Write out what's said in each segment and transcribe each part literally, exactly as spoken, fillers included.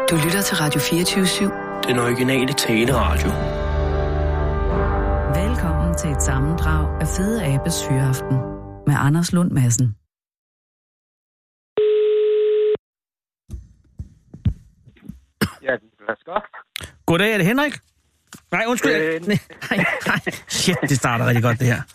Du lytter til Radio fireogtyve syv. Den originale taleradio. Velkommen til et sammendrag af Fede Abes Fyraften med Anders Lund Madsen. Ja, det er godt. Goddag, er det Henrik? Nej, undskyld. Øh, nej, nej. Shit, det starter rigtig godt, det her.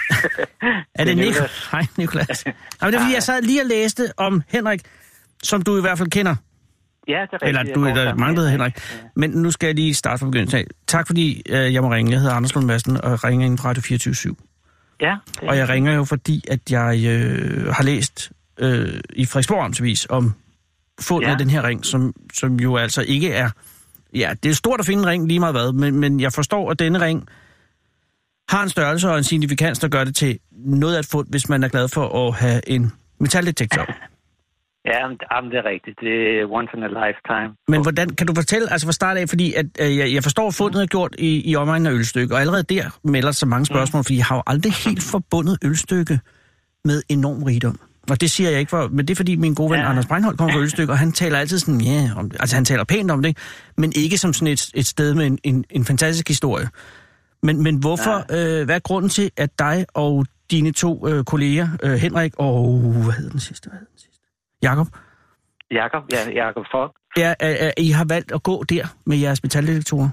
Er det Nicolas? Hej, Nicolas. Jamen, det er fordi, jeg sad lige og læste om Henrik, som du i hvert fald kender. Ja, det er rigtigt. Eller du er der mange, der hedder Henrik. Men nu skal jeg lige starte fra begyndelsen af. Tak fordi øh, jeg må ringe. Jeg hedder Anders Lund Madsen og ringer ind fra Radio fireogtyve syv. Ja. Og jeg ringer jo fordi, at jeg øh, har læst øh, i Frederiksborg Amtsavis om fundet ja. af den her ring, som, som jo altså ikke er... Ja, det er stort at finde en ring lige meget hvad, men, men jeg forstår, at denne ring har en størrelse og en signifikans, der gør det til noget af et fund, hvis man er glad for at have en metaldetektor. Ja, men det er rigtigt. Det er once in a lifetime. Men hvordan, kan du fortælle, altså fra start af, fordi at, øh, jeg, jeg forstår, at fundet er gjort i, i omegnen af ølstykke, og allerede der melder sig mange spørgsmål, mm. fordi jeg har jo aldrig helt forbundet ølstykke med enorm rigdom. Og det siger jeg ikke for, men det er fordi min gode ven ja. Anders Breinholt kommer fra ølstykke, og han taler altid sådan, ja, yeah, om det. Altså han taler pænt om det, men ikke som sådan et, et sted med en, en, en fantastisk historie. Men, men hvorfor, ja. øh, hvad er grunden til, at dig og dine to øh, kolleger, øh, Henrik og, hvad hedder den sidste, hvad hedder den sidste? Jakob? Jakob, ja, Jakob Fogg. Ja, at, at I har valgt at gå der med jeres metaldetektorer?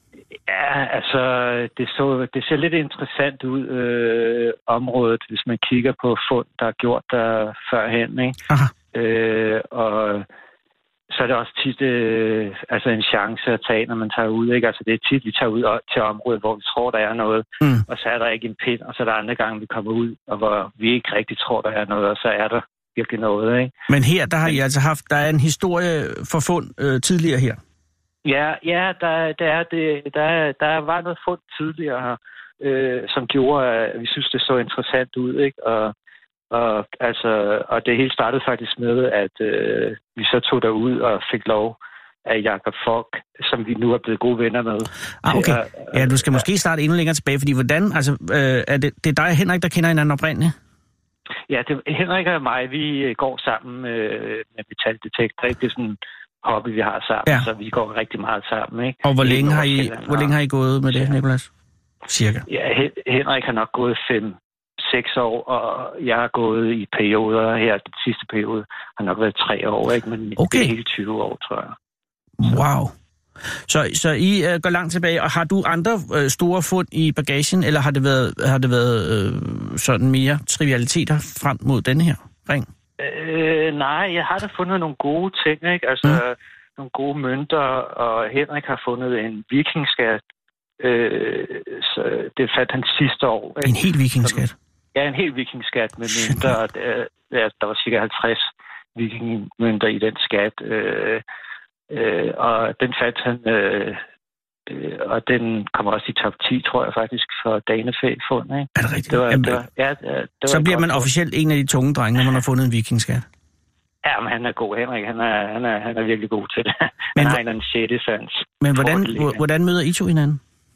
Ja, altså, det, så, det ser lidt interessant ud, øh, området, hvis man kigger på fund, der er gjort der førhen, ikke? Aha. Øh, og så er det også tit øh, altså en chance at tage, når man tager ud, ikke? Altså, det er tit, vi tager ud til området, hvor vi tror, der er noget, mm. og så er der ikke en pind, og så er der andre gange, vi kommer ud, og hvor vi ikke rigtig tror, der er noget, og så er der virkelig noget, ikke? Men her, der har I altså haft, der er en historie for fund øh, tidligere her. Ja, ja, der, der, er det, der, der var noget fund tidligere, øh, som gjorde, at vi synes, det så interessant ud, ikke? Og, og, altså, og det hele startede faktisk med, at øh, vi så tog derud og fik lov af Jakob Fogg, som vi nu er blevet gode venner med. Ah, okay. At, ja, du skal måske starte endnu længere tilbage, fordi hvordan, altså, øh, er det, det er dig og Henrik, der kender hinanden oprindeligt? Ja, det, Henrik og mig, vi går sammen øh, med metaldetektor, ikke? Det er sådan hobby, vi har sammen, ja. Så vi går rigtig meget sammen, ikke? Og hvor længe har I, hvor længe har I gået med det, Nicolas? Cirka? Ja, Henrik har nok gået fem, seks år, og jeg har gået i perioder her. Den sidste periode har nok været tre år, ikke? Men okay. Det er hele tyve år, tror jeg. Wow. Så, så I uh, går langt tilbage, og har du andre uh, store fund i bagagen, eller har det været, har det været uh, sådan mere trivialiteter frem mod denne her ring? Øh, nej, jeg har da fundet nogle gode ting, ikke? Altså, mm. nogle gode mønter, og Henrik har fundet en vikingskat. Øh, så det fandt han sidste år. Ikke? En helt vikingskat? Ja, en helt vikingskat med mønter. Der, der var cirka halvtreds vikingmønter i den skat. Øh, øh, og den fandt han... Øh, og den kommer også i top ti, tror jeg faktisk, for Danefæ-fund, ikke? Er det rigtigt? Det var, Jamen, det var, ja, det var så bliver man officielt en af de tunge drenge, når man har fundet en vikingskat. Ja, men han er god, Henrik. Han er, han er, han er virkelig god til det. Han men, har en eller anden sjette sans. Men hvordan, hvordan møder I to hinanden?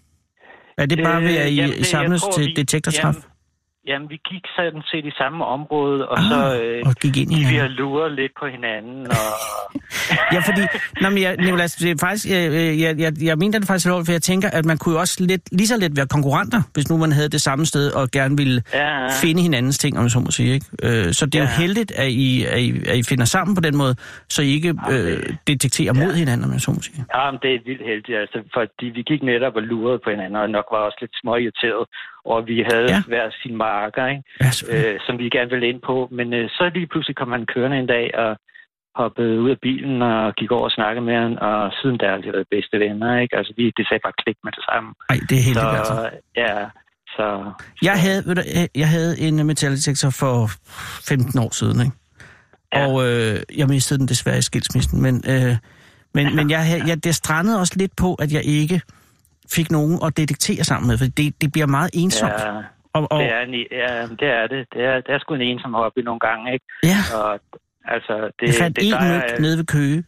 Er det bare ved, at I, jamen, I samles tror, til vi, detektortræf? Jamen, jamen, vi gik sådan set i samme område, og ah, så øh, og gik ind i vi har luret lidt på hinanden. Og... ja, fordi, nå, men jeg, Nicolas, det er faktisk, jeg, jeg, jeg, jeg mener det faktisk lovligt, for jeg tænker, at man kunne jo også lidt, lige så let være konkurrenter, hvis nu man havde det samme sted, og gerne ville ja. finde hinandens ting, om jeg så må sige, ikke? Øh, så det er ja. jo heldigt, at I, at, I, at I finder sammen på den måde, så I ikke øh, det, detekterer ja. mod hinanden, om jeg så må sige. Ja, men det er vildt heldigt, altså, fordi vi gik netop og lurede på hinanden, og nok var også lidt småirriteret, og vi havde ja. hver sin marker, ikke? Ja, øh, som vi gerne ville ind på. Men øh, så lige pludselig kom han kørende en dag og hoppede ud af bilen og gik over og snakkede med han, og siden der har vi været bedste venner, ikke? Altså, vi, det sagde bare klik med det samme. Nej, det er helt så, altså. Ja, så... Jeg havde, ved du, jeg havde en metaldetektor for femten år siden, ikke? Ja. Og øh, jeg mistede den desværre i skilsmissen, men, øh, men, ja. men jeg, jeg, det strandede også lidt på, at jeg ikke fik nogen at detektere sammen med, for det, det bliver meget ensomt. Ja. Og, og... Det, er en, ja, det er det. Det er, det er sgu en ensom hobby nogle gange, ikke? Ja. Og, altså, det, jeg fandt det, en der, myg nede ved Køge.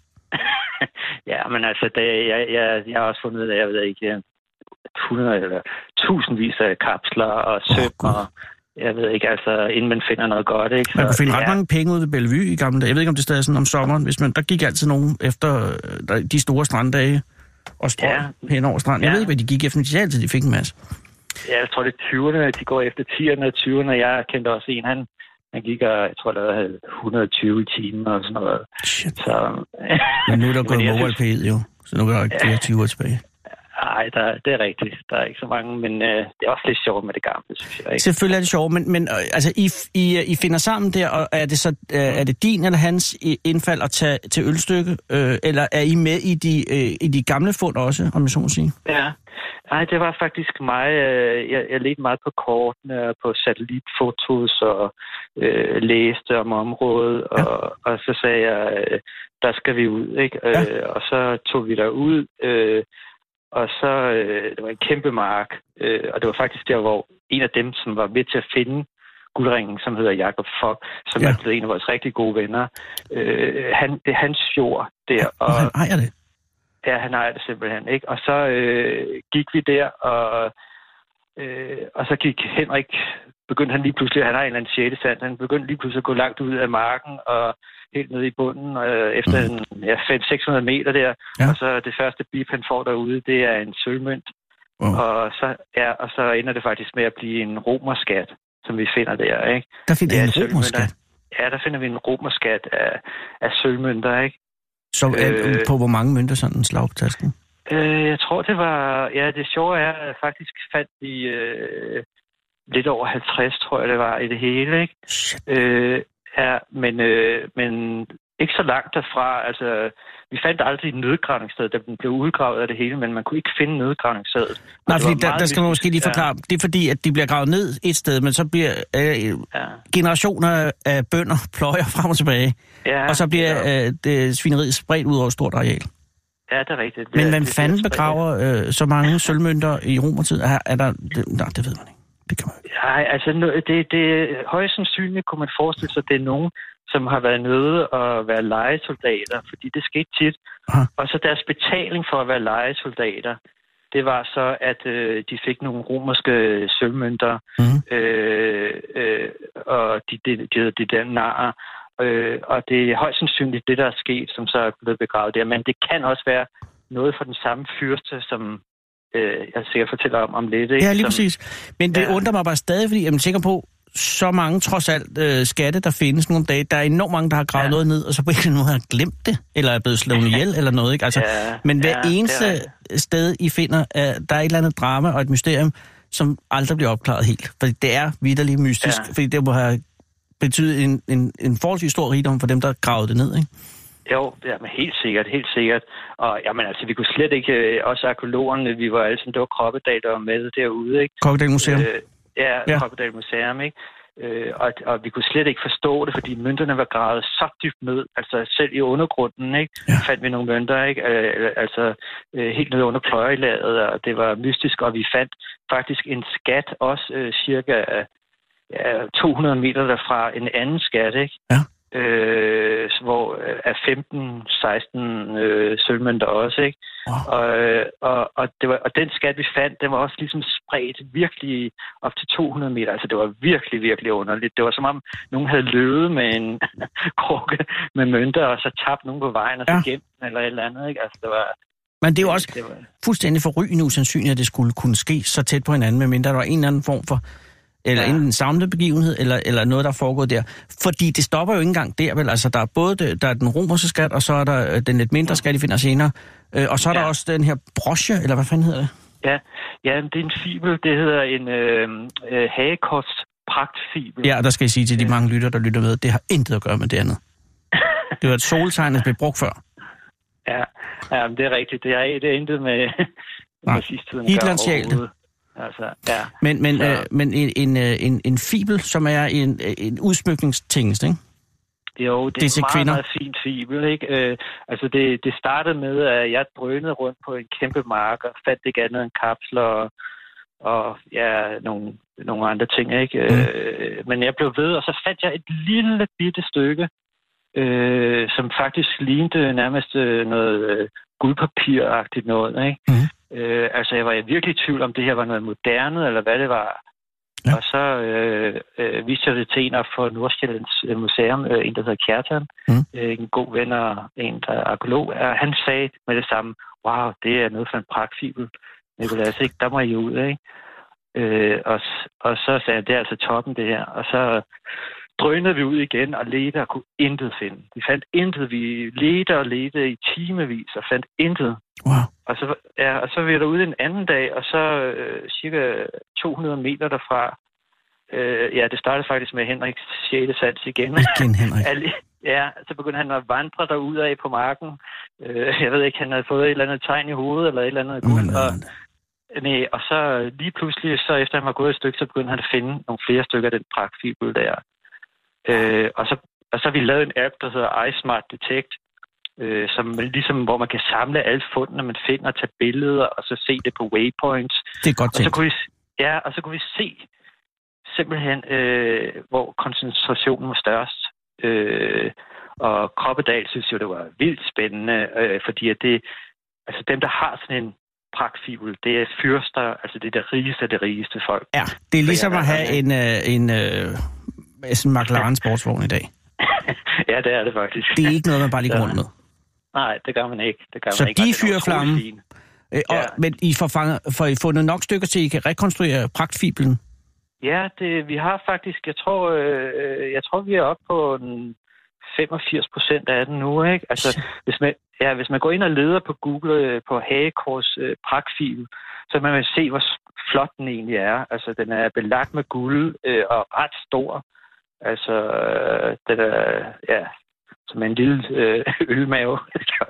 ja, men altså, det, jeg, jeg, jeg har også fundet ud af, jeg ved ikke, hundrede eller tusindvis af kapsler og søm, oh, og jeg ved ikke, altså, inden man finder noget godt, ikke? Så, man kunne finde ret ja. mange penge ude ved Bellevue i gamle dage. Jeg ved ikke, om det stadig er sådan om sommeren. Hvis man, der gik altid nogen efter der, de store stranddage og strøg ja. hen over stranden. Jeg ja. ved ikke, hvad de gik efter, men de altid de fik en masse. Ja, jeg tror, det er tyverne. De går efter tierne og tyverne. Jeg kendte også en, han, han gik, og jeg tror, der var et hundrede og tyve i timen og sådan noget. Shit. Så, men nu er der gået MobilePay, jo. Så nu er der ikke flere tyver tilbage. Nej, det er rigtigt. Der er ikke så mange, men øh, det er også lidt sjovt med det gamle, synes jeg. Ikke? Selvfølgelig er det sjovt, men, men altså, I, I, I finder sammen der, og er det så er det din eller hans indfald at tage til Ølstykke, øh, eller er I med i de, øh, i de gamle fund også, om jeg så må sige? Ja, nej, det var faktisk mig. Jeg, jeg ledte meget på kortene, på satellitfotos og øh, læste om området, ja. og, og så sagde jeg, øh, der skal vi ud, ikke? Ja. Øh, og så tog vi derud, øh, og så, øh, det var en kæmpe mark, øh, og det var faktisk der, hvor en af dem, som var med til at finde guldringen, som hedder Jakob Fock, som ja. er blevet en af vores rigtig gode venner, øh, han, det er hans jord der. Og, og han ejer det? Ja, han ejer det simpelthen, ikke? Og så øh, gik vi der, og, øh, og så gik Henrik, begyndte han lige pludselig, han har en eller anden sjette sand, han begyndte lige pludselig at gå langt ud af marken, og helt nede i bunden, øh, efter mm. en, ja, fem til seks hundrede meter der. Ja. Og så det første bip, han får derude, det er en sølvmønt. Oh. Og, så, ja, og så ender det faktisk med at blive en romerskat, som vi finder der, ikke? Der finder ja, en romerskat? Ja, der finder vi en romerskat af, af sølvmønter, ikke? Så øh, på hvor mange mønter sådan en slag på tasken? Øh, jeg tror, det var... Ja, det sjove er, at faktisk fandt vi øh, lidt over halvtreds, tror jeg, det var i det hele, ikke? Øh, ja, men, øh, men ikke så langt derfra. Altså, vi fandt aldrig et nødgravningssted, der blev udgravet af det hele, men man kunne ikke finde nødgravningsstedet. Nej, fordi der, der skal man måske lige forklare. Ja. Det er fordi, at de bliver gravet ned et sted, men så bliver øh, ja. generationer af bønder pløjer frem og tilbage. Ja, og så bliver ja. øh, det svineriet spredt ud over et stort areal. Ja, det er rigtigt. Det, men man det, fanden begraver øh, så mange sølvmønter i romertid? Er, er der... Det, nej, det ved man ikke. Det kan man ikke. Nej, altså det, det højst sandsynligt kunne man forestille sig, at det er nogen, som har været nødt at være lejesoldater, fordi det skete tit. Aha. Og så deres betaling for at være lejesoldater, det var så, at øh, de fik nogle romerske sølvmønter, mm. øh, øh, og de, de, de, de der narer. Øh, og det er højst sandsynligt det, der er sket, som så er blevet begravet der. Men det kan også være noget for den samme fyrste, som øh, jeg sikkert fortæller om om lidt. Ikke? Ja, lige som, præcis. Men det ja. undrer mig bare stadig, fordi jeg er sikker på, så mange trods alt øh, skatte, der findes nogle dage. Der er enormt mange, der har gravet ja. noget ned, og så på en eller anden måde har glemt det, eller er blevet slået ihjel, eller noget. Ikke? Altså, ja, men hver ja, eneste sted, I finder, øh, der er et eller andet drama og et mysterium, som aldrig bliver opklaret helt. Fordi det er vitterligt mystisk, ja. fordi det må have betydet en, en, en forholdsvis stor rigdom for dem, der gravede det ned, ikke? Jo, ja, men helt sikkert, helt sikkert. Og jamen, altså, vi kunne slet ikke, også arkeologerne, vi var alle sådan, det var Kroppedal, der var med derude, ikke? Kroppedal Museum? Øh, ja, ja. Kroppedal Museum, ikke? Øh, og, og vi kunne slet ikke forstå det, fordi mønterne var gravet så dybt ned, altså selv i undergrunden, ikke? Ja. Fandt vi nogle mønter, ikke? Øh, altså øh, helt ned under pløjelaget, og det var mystisk, og vi fandt faktisk en skat også øh, cirka ja, to hundrede meter derfra, en anden skat, ikke? Ja. Øh, hvor er femten seksten øh, sølvmønter også, ikke? Wow. Og, og, og, det var, og den skat, vi fandt, den var også ligesom spredt virkelig op til to hundrede meter. Altså, det var virkelig, virkelig underligt. Det var som om, nogen havde løbet med en krukke med mønter, og så tabt nogen på vejen, og så ja. gemt den, eller et eller andet, ikke? Altså, det var... Men det er jo også det var... fuldstændig forrygende usandsynligt, at det skulle kunne ske så tæt på hinanden, medmindre der var en eller anden form for eller ja. en samlet begivenhed, eller, eller noget, der er foregået der. Fordi det stopper jo ikke engang der, vel? Altså, der er både det, der er den romerske skat, og så er der den lidt mindre skat, de finder senere. Øh, og så er ja. der også den her broche, eller hvad fanden hedder det? Ja, ja det er en fibel. Det hedder en øh, øh, hagekosts pragtfibel. Ja, og der skal jeg sige til de mange lytter, der lytter med, det har intet at gøre med det andet. Det var et soltegn, der blev brugt før. Ja, ja men det er rigtigt. Det er, det er intet med, med sidste tiden. Hitler stjal. Altså, ja. Men, men, øh, men en, en, en, en fibel, som er en, en udsmykningstingest, ikke? Jo, det, det er en meget, kvinder. meget fint fibel, ikke? Øh, altså, det, det startede med, at jeg drønede rundt på en kæmpe mark og fandt ikke andet end kapsler og, og ja, nogle, nogle andre ting, ikke? Mm. Øh, men jeg blev ved, og så fandt jeg et lille bitte stykke, øh, som faktisk lignede nærmest noget øh, guldpapir-agtigt noget, ikke? Mm. Øh, altså, jeg var virkelig i tvivl om, det her var noget moderne, eller hvad det var. Ja. Og så øh, øh, viste jeg det til en af for Nordsjællands Museum, øh, en der hedder Kjartan, mm. øh, en god ven og en der er arkeolog. Han sagde med det samme, wow, det er noget for en pragtfibel. Nicolas, ikke? Der må I ud, ikke? Øh, og, og så sagde jeg, det er altså toppen det her. Og så drønede vi ud igen og ledte og kunne intet finde. Vi fandt intet. Vi ledte og ledte i timevis og fandt intet. Wow. Og så, ja, og så var vi derude en anden dag, og så øh, cirka to hundrede meter derfra. Øh, ja, det startede faktisk med Henriks sjette sans igen. Igen, Henrik. Ja, så begyndte han at vandre derudad på marken. Øh, jeg ved ikke, han havde fået et eller andet tegn i hovedet, eller et eller andet guld. Og, nej, og så lige pludselig, så efter han var gået et stykke, så begyndte han at finde nogle flere stykker af den pragtfibel der. Øh, og, så, og så har vi lavet en app, der hedder iSmart Detect, øh, som ligesom, hvor man kan samle alle fundene, man finder, tage billeder, og så se det på waypoints. Det er godt tænkt. Og så kunne vi, ja, og så kunne vi se simpelthen, øh, hvor koncentrationen var størst. Øh, og Kroppedal synes jo, det var vildt spændende, øh, fordi at det, altså dem, der har sådan en pragtfibel, det er fyrster, altså det er det rigeste af det rigeste folk. Ja, det er ligesom at have en, øh, en, øh, en McLaren sportsvogn i dag. Ja, det er det faktisk. Det er ikke noget, man bare lige går rundt med. Nej, det gør man ikke. Det gør så man ikke. de fyrer flammen. Øh, og, ja. Men I får, fanget, får I fundet nok stykker til, at I kan rekonstruere pragtfibelen? Ja, det, vi har faktisk, jeg tror, øh, jeg tror vi er oppe på en femogfirs procent af den nu, ikke? Altså, hvis man, ja, hvis man går ind og leder på Google øh, på Hagekors øh, pragtfibel, så man vil se, hvor flot den egentlig er. Altså, den er belagt med guld øh, og ret stor. Altså, øh, den er, ja, som en lille øh, ølmave.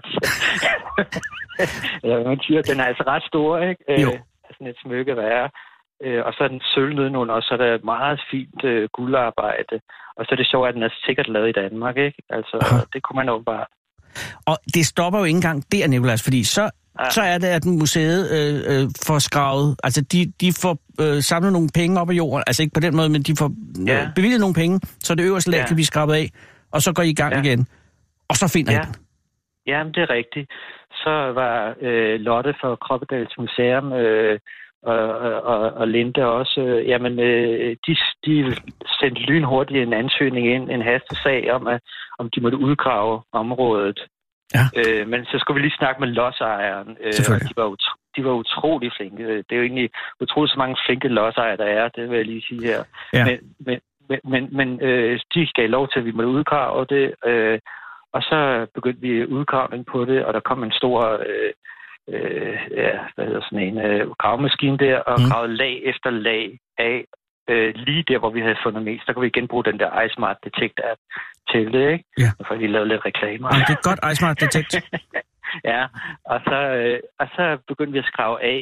Ja, man siger, den er altså ret stor, ikke? Jo. Øh, sådan et smykke, hvad er. Øh, og så er den sølv nedenunder, og så er der meget fint øh, guldarbejde. Og så er det sjovt, at den er sikkert lavet i Danmark, ikke? Altså, aha. Det kunne man åbenbart. Og det stopper jo ikke engang der, Nicolas, fordi så, ja. så er det, at museet øh, øh, får skravet, altså de, de får øh, samlet nogle penge op af jorden, altså ikke på den måde, men de får ja. øh, bevilget nogle penge, så det øverste lag ja. kan blive skrabet af, og så går I i gang ja. igen, og så finder ja. I den. Jamen, det er rigtigt. Så var øh, Lotte fra Kroppedals Museum øh, og, og, og Linde også, øh, jamen, øh, de, de sendte lynhurtigt en ansøgning ind, en hastesag om, at, om de måtte udgrave området. Ja. Øh, men så skulle vi lige snakke med lodsejeren, øh, og de var, utro, de var utrolig flinke. Det er jo egentlig utroligt så mange flinke lodsejere, der er, det vil jeg lige sige her. Ja. Men, men, men, men øh, de gav lov til, at vi måtte udgrave det, øh, og så begyndte vi udgravning på det, og der kom en stor... Øh, Øh, ja, hvad hedder sådan en øh, gravemaskine der, og mm. gravede lag efter lag af. Øh, lige der, hvor vi havde fundet mest, der kunne vi genbruge den der iSmart Detect app til det, ikke? Ja. Og for vi lavede lidt reklamer. Ja, det er godt iSmart Detect. Ja, og så, øh, og så begyndte vi at skrave af,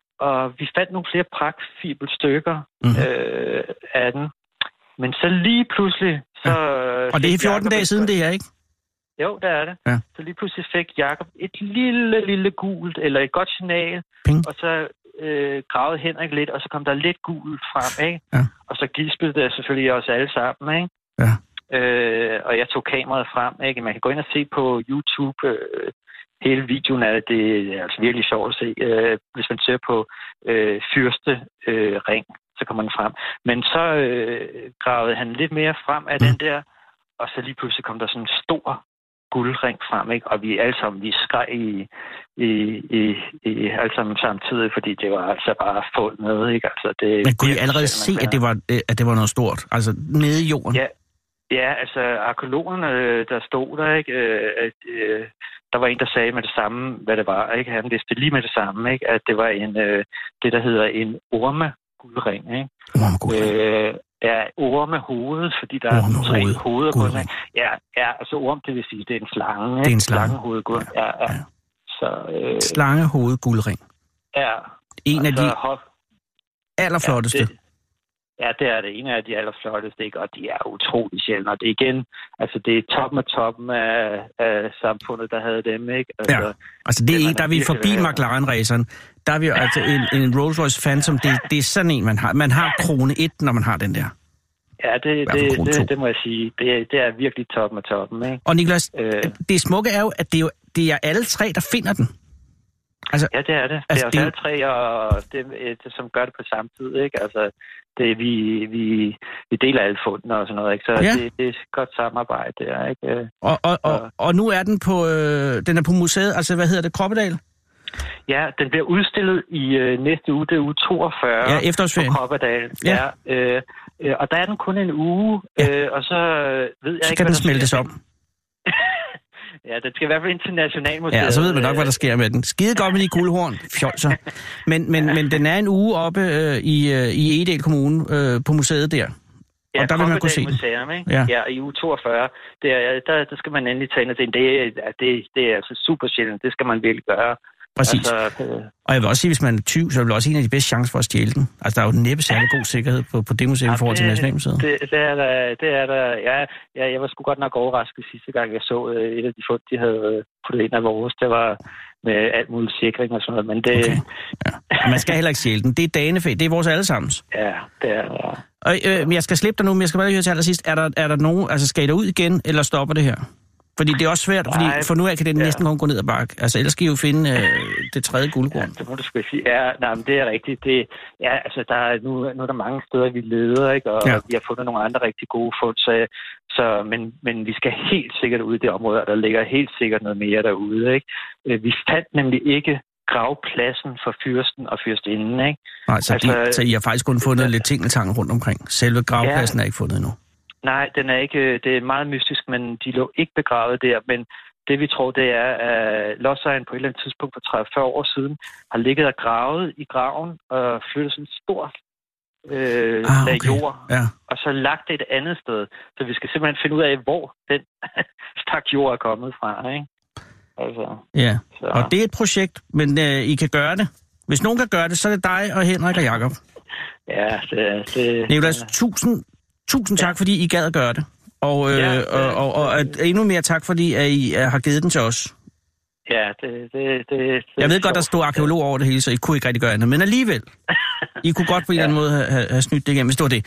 og vi fandt nogle flere pragtfibelstykker mm. øh, af den. Men så lige pludselig, så... Ja. Og det er fjorten dage siden det her, ikke? Jo, der er det. Ja. Så lige pludselig fik Jakob et lille, lille gult, eller et godt signal, Ping. Og så øh, gravede Henrik lidt, og så kom der lidt gult frem, ikke? Ja. Og så gispede det selvfølgelig os alle sammen, ikke? Ja. Øh, og jeg tog kameraet frem, ikke? Man kan gå ind og se på YouTube, øh, hele videoen af det, det er altså virkelig sjovt at se. Øh, hvis man ser på øh, fyrste øh, ring, så kommer den frem. Men så øh, gravede han lidt mere frem af mm. den der, og så lige pludselig kom der sådan en stor guldring frem, ikke? Og vi alle sammen, vi skreg i, i, i, i alle sammen samtidig, fordi det var altså bare fundet, ikke? Altså, det, men kunne I allerede se, at det, var, at det var noget stort? Altså nede i jorden? Ja, ja, altså arkeologerne, der stod der, ikke? At, øh, der var en, der sagde med det samme, hvad det var, ikke? Han vidste lige med det samme, ikke? At det var en, øh, det, der hedder en orme-guldring, ikke? Orme-guldring. Øh, Ja, orme med hovedet, fordi der orme er tre hoved. hoveder på den. Ja, ja, altså orm, det vil sige, det er en slange. Det er en slange. Slangehovedguld. Ja, ja. ja. Så, øh, Slangehovedguldring. Ja. En af de hof... allerflotteste. Ja det, ja, det er det. En af de allerflotteste, ikke? Og de er utrolig sjældne. Og det er igen, altså det er toppen af toppen af, af samfundet, der havde dem, ikke? Altså, ja, altså det er en, der er vi forbi McLaren-raceren. Der er vi jo altså en, en Rolls-Royce Phantom. Det, det er sådan en, man har. Man har krone et, når man har den der. Ja, det, det, det, det må jeg sige. Det, det er virkelig toppen af toppen, ikke? Og Nicolas, øh, det smukke er jo, at det er, jo, det er alle tre, der finder den. Altså, ja, det er det. Altså, det er jo det... tre, og det, det, som gør det på samme tid, ikke? Altså, det, vi, vi, vi deler alle fundene og sådan noget, ikke? Så ja. det, det er et godt samarbejde, det er, ikke? Og, og, og, og nu er den på, øh, den er på museet, altså hvad hedder det, Kroppedal? Ja, den bliver udstillet i øh, næste uge, det er uge toogfyrre. Ja, efterårsferien. På Kroppedal. Ja. ja øh, øh, og der er den kun en uge, ja. øh, og så ved jeg så ikke, kan den smeltes op. Ja, den skal i hvert fald ind til Nationalmuseet. Ja, så ved man nok, hvad der sker med den. Skide godt med de guldhorn, fjolser. Men, men, ja. men den er en uge oppe øh, i, øh, i Egedal Kommune øh, på museet der. Ja, og der vil man kunne se den. Museum, ikke? Ja. ja, i uge toogfyrre. Der, der, der skal man endelig tage ind og se den. Det, det, det er altså super sjældent. Det skal man virkelig gøre. Præcis. Altså, øh... Og jeg vil også sige, hvis man er tyv, så er det også en af de bedste chancer for at stjæle den. Altså, der er jo næppe særlig god sikkerhed på, på det museum ja, i forhold til Nationalmuseet. Det, det er der. Det er der. Ja, ja, jeg var sgu godt nok overrasket sidste gang, jeg så øh, et af de fund, de havde puttet ind af vores. Det var med alt muligt sikring og sådan noget. Men det... Okay. Ja. Og man skal heller ikke stjæle den. Det er danefæ. Det er vores allesammens. Ja, det er ja. Og øh, men jeg skal slippe dig nu, men jeg skal bare lige høre til allersidst. Er der, er der nogen... Altså, skal I derud igen, eller stopper det her? Fordi det er også svært, fordi for nu af kan det ja. næsten gå ned ad bakke. Altså, ellers skal I jo finde øh, det tredje guldkorn. Ja, det må du sgu sige. Ja, nej, men det er rigtigt. Det, ja, altså, der er, nu, nu er der mange steder, vi leder, ikke? Og ja. vi har fundet nogle andre rigtig gode fund. Så, så, men, men vi skal helt sikkert ud i det område, og der ligger helt sikkert noget mere derude, ikke? Vi fandt nemlig ikke gravpladsen for fyrsten og fyrstinden, ikke? Nej, så, altså, de, så I har faktisk kun fundet det, lidt tingeltang rundt omkring. Selve gravpladsen ja. er ikke fundet endnu. Nej, den er ikke, det er meget mystisk, men de lå ikke begravet der. Men det vi tror, det er, at lodsejeren på et eller andet tidspunkt for tredive til fyrre år siden har ligget og gravet i graven og flyttet sådan en stor øh, ah, okay. lag jord. Ja. Og så lagt det et andet sted. Så vi skal simpelthen finde ud af, hvor den stak jord er kommet fra, ikke? Altså, ja, så. Og det er et projekt, men øh, I kan gøre det. Hvis nogen kan gøre det, så er det dig og Henrik og Jakob. Ja, det... det Nicolas, ja. tusind Tusind tak, ja. fordi I gad at gøre det. Og, øh, ja, det, og, og, og at endnu mere tak, fordi at I har givet den til os. Ja, det... det, det, det jeg ved godt, der stod arkeolog over det hele, så I kunne ikke rigtig gøre andet. Men alligevel, I kunne godt på en ja. eller anden måde have, have snydt det igennem, hvis det var det.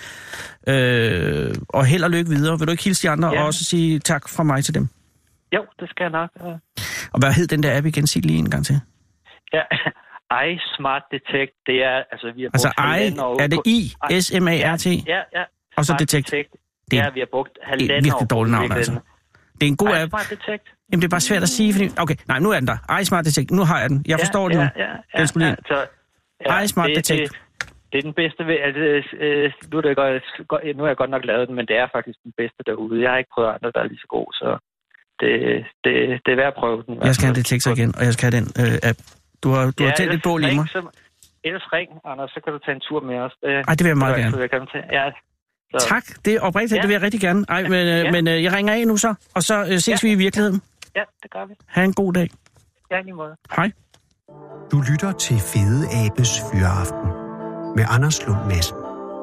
Øh, og held og lykke videre. Vil du ikke hilse de andre ja. og også sige tak fra mig til dem? Jo, det skal jeg nok. Ja. Og hvad hed den der app igen? Sig lige en gang til. Ja, I Smart Detect, det er... Altså, vi har altså I, er det I? S M A R T? Ja, ja. Og så Detect. Det er, ja, vi har brugt halvanden år. Virkelig dårligt navn, altså. Det er en god app. iSmart Detect. Jamen, det er bare svært at sige, fordi... Okay, nej, nu er den der. iSmart Detect. Nu har jeg den. Jeg forstår ja, det nu. Ja, ja, ja. Den ja, så, ja, iSmart det, Detect. Det, det er den bedste ved... Altså, øh, nu, er det godt, nu har jeg godt nok lavet den, men det er faktisk den bedste derude. Jeg har ikke prøvet andre, der er lige så god, så det, det, det er værd at prøve den. Jeg skal have Detektor igen, og jeg skal have den øh, app. Du har, du ja, har tændt et bål i mig. Så, ellers ring, Anders, så kan du tage en tur med os. Ej, det vil jeg meget gerne. Jeg kan ja. Så. Tak, det er oprigtigt, ja. det vil jeg rigtig gerne. Ej, men, ja. men øh, jeg ringer af nu så, og så øh, ses ja. vi i virkeligheden. Ja, det gør vi. Ha' en god dag. Ja, lige måde. Hej. Du lytter til Fede Abes Fyraften med Anders Lund Madsen.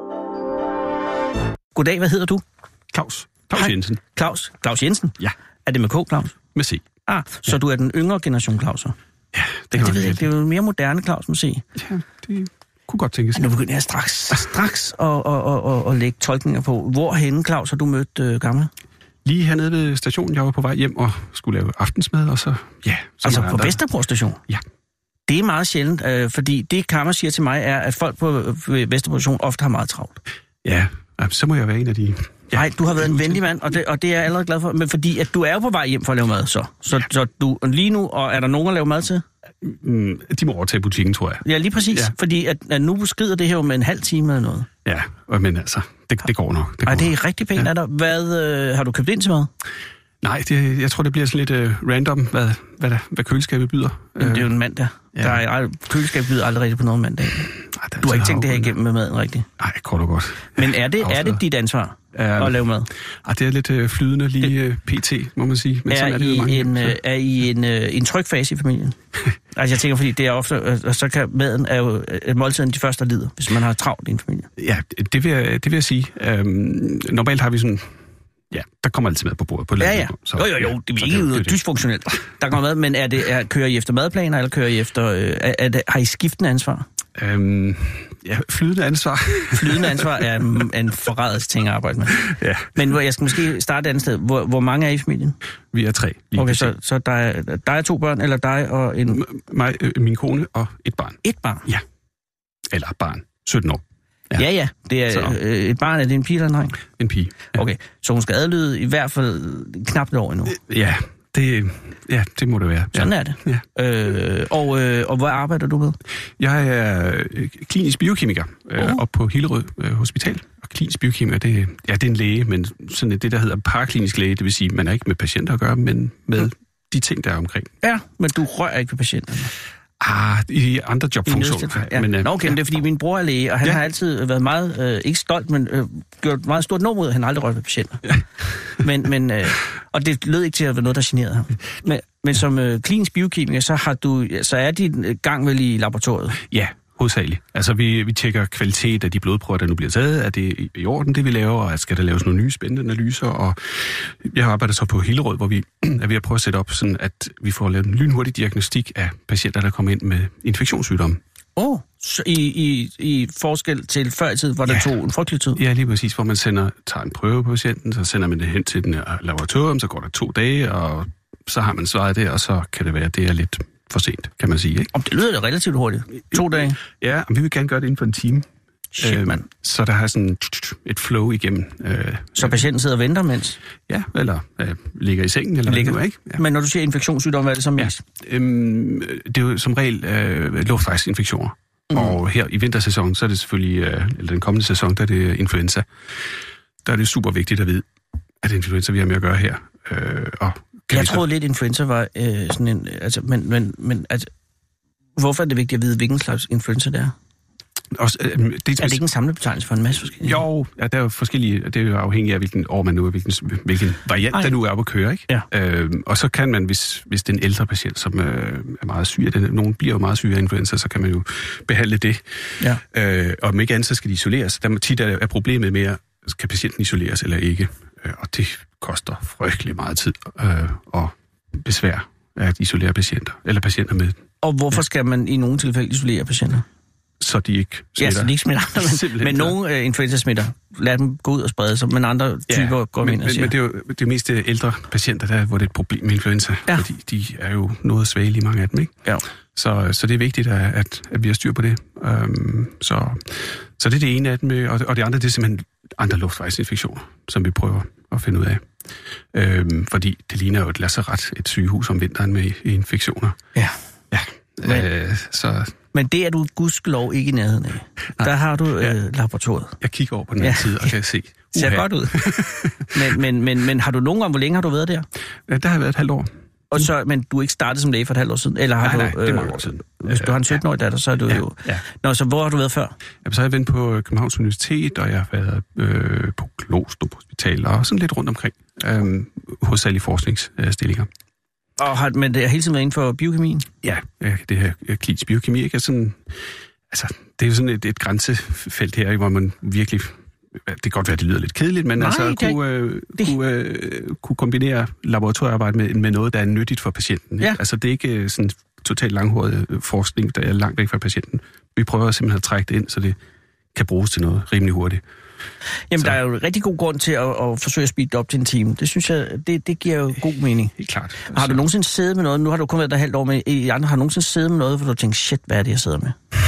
Goddag, hvad hedder du? Claus. Claus Hej. Jensen. Claus. Claus Jensen? Ja. Er det med K, Claus? Med C. Ah, så ja. du er den yngre generation, Claus? Ja, det kan det, ved jeg, det er jo mere moderne, Claus, må sige. Ja, det kunne godt tænkes. Nu begynder jeg straks, straks at, at, at, at, at lægge tolkninger på. Hvorhenne, Claus, har du mødt øh, gamle? Lige hernede ved stationen. Jeg var på vej hjem og skulle lave aftensmad, og så... Ja, så altså på Vesterbro station? Ja. Det er meget sjældent, øh, fordi det, Kammer siger til mig, er, at folk på Vesterbro station ofte har meget travlt. Ja, så må jeg være en af de... Ja, nej, du har været en venlig mand, og det, og det er jeg allerede glad for. Men fordi, at du er jo på vej hjem for at lave mad, så. Så, ja. så du lige nu, og er der nogen at lave mad til? Mm, de må overtage butikken, tror jeg. Ja, lige præcis. Ja. Fordi at, at nu skrider det her jo med en halv time eller noget. Ja, men altså, det, det går nok. Det, Ej, det er rigtig pænt. Ja. Er der, hvad, øh, har du købt ind til mad? Nej, det, jeg tror, det bliver sådan lidt uh, random, hvad, hvad, der, hvad køleskabet byder. Men det er jo en mandag. Ja. Der er, køleskabet byder aldrig rigtigt på noget mandag. Ej, du har ikke tænkt det her igennem med maden rigtigt? Nej, kort og godt. Men er det, er det dit ansvar uh, at lave mad? Ej, det er lidt uh, flydende lige uh, pt, må man sige. Men er, sådan er, I det mange, en, uh, er I en, uh, en tryg fase i familien? Altså jeg tænker, fordi det er ofte, uh, så kan maden er jo uh, måltiden de første, der lider, hvis man har travlt i en familie. Ja, det vil jeg, det vil jeg sige. Um, normalt har vi sådan... Ja, der kommer altid mad på bordet på landet. Ja, ja. Så, jo, jo, jo. Det er ikke det, dysfunktionelt. Der kommer mad, men er det, er, kører I efter madplaner, eller kører I efter... Øh, er, er det, har I skiftende ansvar? Øhm, Ja, flydende ansvar. Flydende ansvar er en, en forræderisk ting at arbejde med. Ja. Men hvor, jeg skal måske starte et andet sted. Hvor, hvor mange er I i familien? Vi er tre. Okay, så, så der er, der er to børn, eller dig og en... M- mig, øh, min kone og et barn. Et barn? Ja. Eller et barn. sytten år. Ja, ja. ja. Det er øh, et barn, er det en pige eller en dreng? En pige. Ja. Okay, så hun skal adlyde i hvert fald knap et år endnu. Ja, det, ja, det må det være. Sådan ja. er det. Ja. Øh, og, øh, og hvad arbejder du med? Jeg er klinisk biokemiker øh, uh. op på Hillerød øh, Hospital. Og klinisk biokemiker, det, ja, det er en læge, men sådan det, der hedder paraklinisk læge, det vil sige, man er ikke med patienter at gøre, men med mm. de ting, der er omkring. Ja, men du rører ikke ved patienterne. Ah, i andre jobfunktioner. Ja. Men, øh, Nå, okay, ja. Men det er fordi min bror er læge, og han ja. har altid været meget, øh, ikke stolt, men øh, gjort meget stort nummer ud, at han aldrig rørt ved patienter. Ja. men, men, øh, og det lød ikke til at være noget, der generede ham. Men, men som øh, klinisk biokemiker, så, har du, så er din gang vel i laboratoriet? Ja, hovedsageligt. Altså, vi, vi tjekker kvalitet af de blodprøver, der nu bliver taget. Er det i, i orden, det vi laver? Og skal der laves nogle nye spændende analyser? Og jeg arbejder så på Hillerød, hvor vi er ved at prøve at sætte op, sådan at vi får lavet en lynhurtig diagnostik af patienter, der kommer ind med infektionssygdomme. Åh, oh, i, i, i forskel til før i tid, hvor det ja. tog en frygtelig tid? Ja, lige præcis, hvor man sender, tager en prøve på patienten, så sender man det hen til den laboratorium, så går der to dage, og så har man svaret det, og så kan det være, at det er lidt for sent, kan man sige, ikke? Om det lyder da relativt hurtigt. To dage? Ja, og vi vil gerne gøre det inden for en time. Shit, øh, mand. Så der har sådan et flow igennem. Øh, så patienten sidder og venter mens? Ja, eller øh, ligger i sengen, eller ligger. Hvad nu, ikke? Ja. Men når du siger infektionssygdom, hvad er det så mest? Ja. Øhm, det er jo som regel øh, luftvejsinfektioner. Mm. Og her i vintersæsonen, så er det selvfølgelig, øh, eller den kommende sæson, der er det influenza. Der er det super vigtigt at vide, at det er influenza, vi har med at gøre her. Øh, og jeg troede lidt, influenza var øh, sådan en... Altså, men, men, men altså, hvorfor er det vigtigt at vide, hvilken slags influenza det er? Også, øh, det, er det ikke en samlebetegnelse for en masse forskellige? Jo, ja, der er jo forskellige... Det er jo afhængigt af, hvilken år man nu er, hvilken, hvilken variant, Ej. der nu er på at køre, ikke? Ja. Øh, og så kan man, hvis, hvis det er en ældre patient, som øh, er meget syg, den, nogen bliver jo meget syge af influenza, så kan man jo behandle det. Ja. Øh, og om ikke andet, så skal de isoleres. Der tit er, er problemet med, kan patienten isoleres eller ikke? Øh, og det koster frygtelig meget tid øh, og besvær at isolere patienter, eller patienter med... Og hvorfor skal man i nogle tilfælde isolere patienter? Så de ikke smitter. Ja, så de ikke smitter. Men, men nogle øh, influenza-smitter, lad dem gå ud og sprede sig, men andre typer ja, går men, ind og men, siger... Men det er jo det er mest ældre patienter, der, hvor det er et problem med influenza, ja. Fordi de er jo noget svagelige, mange af dem, ikke? Ja. Så, så det er vigtigt, at, at, at vi har styr på det. Um, så, så det er det ene af dem, og, og det andre, det er simpelthen andre luftvejsinfektioner, som vi prøver at finde ud af. Um, fordi det ligner jo et lazaret, et sygehus om vinteren med infektioner. Ja. Ja. Men, uh, så... men det er du gudskelov ikke i nærheden af. Nej. Der har du ja. øh, laboratoriet. Jeg kigger over på den ja. side og kan se. Det ser godt ud. men, men, men, men har du nogen om, hvor længe har du været der? Ja, der har været et halvt år. Og så, men du er ikke startet som læge for et halvt år siden? Eller har nej, du, nej, det er mange år siden. Hvis du har en sytten-årig datter, så er du ja, jo... Ja. Nå, så hvor har du været før? Ja, så har jeg været på Københavns Universitet, og jeg har været øh, på Glostrup Hospital, og sådan lidt rundt omkring, øh, hovedsagelige forskningsstillinger. Og har, men det er hele tiden været inden for biokemien? Ja, det her klinisk biokemi, ikke? Sådan, altså, det er jo sådan et, et grænsefelt her, hvor man virkelig... Det kan godt være, det lyder lidt kedeligt, men Nej, altså det, kunne, øh, det... kunne, øh, kunne kombinere laboratoriearbejde med, med noget, der er nyttigt for patienten. Ikke? Ja. Altså det er ikke sådan totalt langhåret forskning, der er langt væk fra patienten. Vi prøver simpelthen at trække det ind, så det kan bruges til noget rimelig hurtigt. Jamen, så. Der er jo en rigtig god grund til at, at forsøge at speede det op til en time. Det synes jeg, det, det giver jo god mening. Helt klart. Altså. Har du nogensinde siddet med noget? Nu har du kun været der halvt år, men I andre har nogensinde siddet med noget, hvor du tænker, shit, hvad er det, jeg sidder med?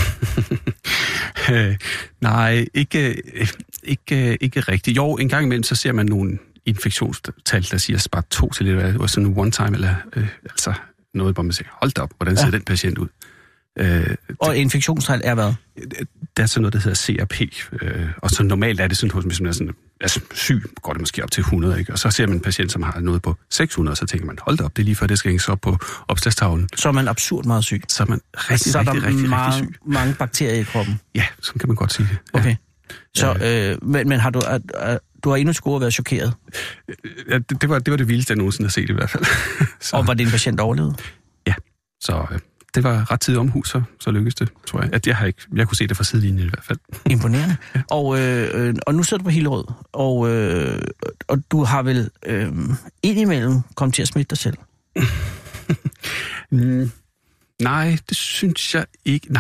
øh, nej, ikke, ikke, ikke rigtigt. Jo, en gang imellem, så ser man nogle infektionstal, der siger bare to til lidt, eller sådan en one-time, eller øh, altså noget, hvor man siger, hold da op, hvordan ser ja. den patient ud? Øh, og infektionstal er hvad? Der er sådan noget, der hedder C R P, øh, og så normalt er det sådan, hvis man er sådan, altså syg, går det måske op til hundrede, ikke? Og så ser man en patient, som har noget på seks hundrede, og så tænker man, hold da op, det er lige før, det skal hænges op på opslagstavlen. Så er man absurd meget syg? Så er man rigtig, så er der rigtig, rigtig, meget, rigtig syg. mange bakterier i kroppen? Ja, sådan kan man godt sige det. Ja. Okay. Så, øh, men, men har du, at, at, du har endnu til gode at være chokeret? Ja, det, det, var, det var det vildeste, jeg nogensinde har set i hvert fald. Og var din patient overlevet? Ja, så... Øh, det var ret tid omhus, så, så lykkedes det, tror jeg. At jeg, har ikke, jeg kunne se det fra sidelinjen i hvert fald. Imponerende. Ja. Og, øh, og nu sidder du på Hillerød, og, øh, og du har vel øh, indimellem kommet til at smitte dig selv? mm, nej, det synes jeg ikke. Nej,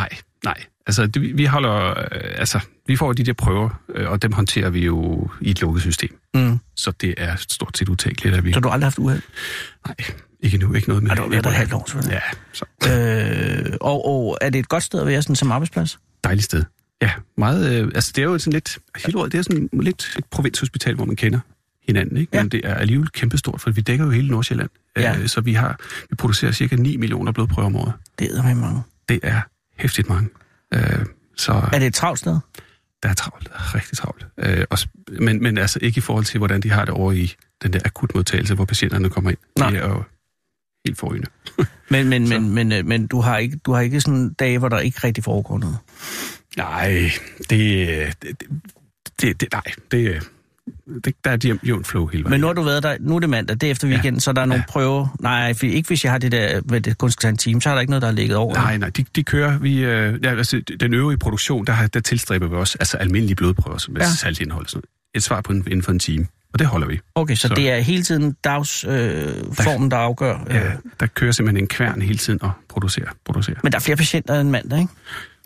Nej, altså det, vi holder, øh, altså vi får de der prøver, øh, og dem håndterer vi jo i et lukket system. Mm. Så det er stort set utænkeligt, at vi... Så du har aldrig haft uheld? Nej, ikke nu, ikke noget med... Har du været der et halvt år, selvfølgelig? Ja. Så. Øh, og, og er det et godt sted at være sådan som arbejdsplads? Dejligt sted. Ja, meget... Øh, altså det er jo sådan lidt... Hillerød, det er sådan lidt et provinshospital, hvor man kender hinanden, ikke? Ja. Men det er alligevel kæmpestort, for vi dækker jo hele Nordsjælland. Ja. Øh, så vi har... Vi producerer cirka ni millioner blodprøver om året. Det er med mange. Det er hæftigt mange. Øh, så... Er det et travlt sted? Der er travlt, der er rigtig travlt. Øh, også, men, men altså ikke i forhold til, hvordan de har det over i den der akutmodtagelse, hvor patienterne kommer ind. Nej. Det er jo helt forrygende. Men, men, men, men, men, men du har ikke, du har ikke sådan dage, hvor der ikke rigtig foregår noget? Nej, det... det, det, det nej, det, det, der er et jævnt flow hele vejen. Men nu har du været der, nu er det mandag, det er efter weekenden, ja. Så der er nogle ja. prøver. Nej, for ikke hvis jeg har det der, hvad det kun skal tage en time, så er der ikke noget, der er ligget over. Nej, nej, de, de kører, vi, øh, ja, altså, den øvrige produktion, der, der tilstræber vi også, altså almindelige blodprøver, som er ja. saltindhold, sådan et svar på en, inden for en time, og det holder vi. Okay, så, så det er hele tiden dagsformen, øh, der afgør? Øh. Ja, der kører simpelthen en kværn hele tiden og producerer, producerer. Men der er flere patienter end mandag, ikke?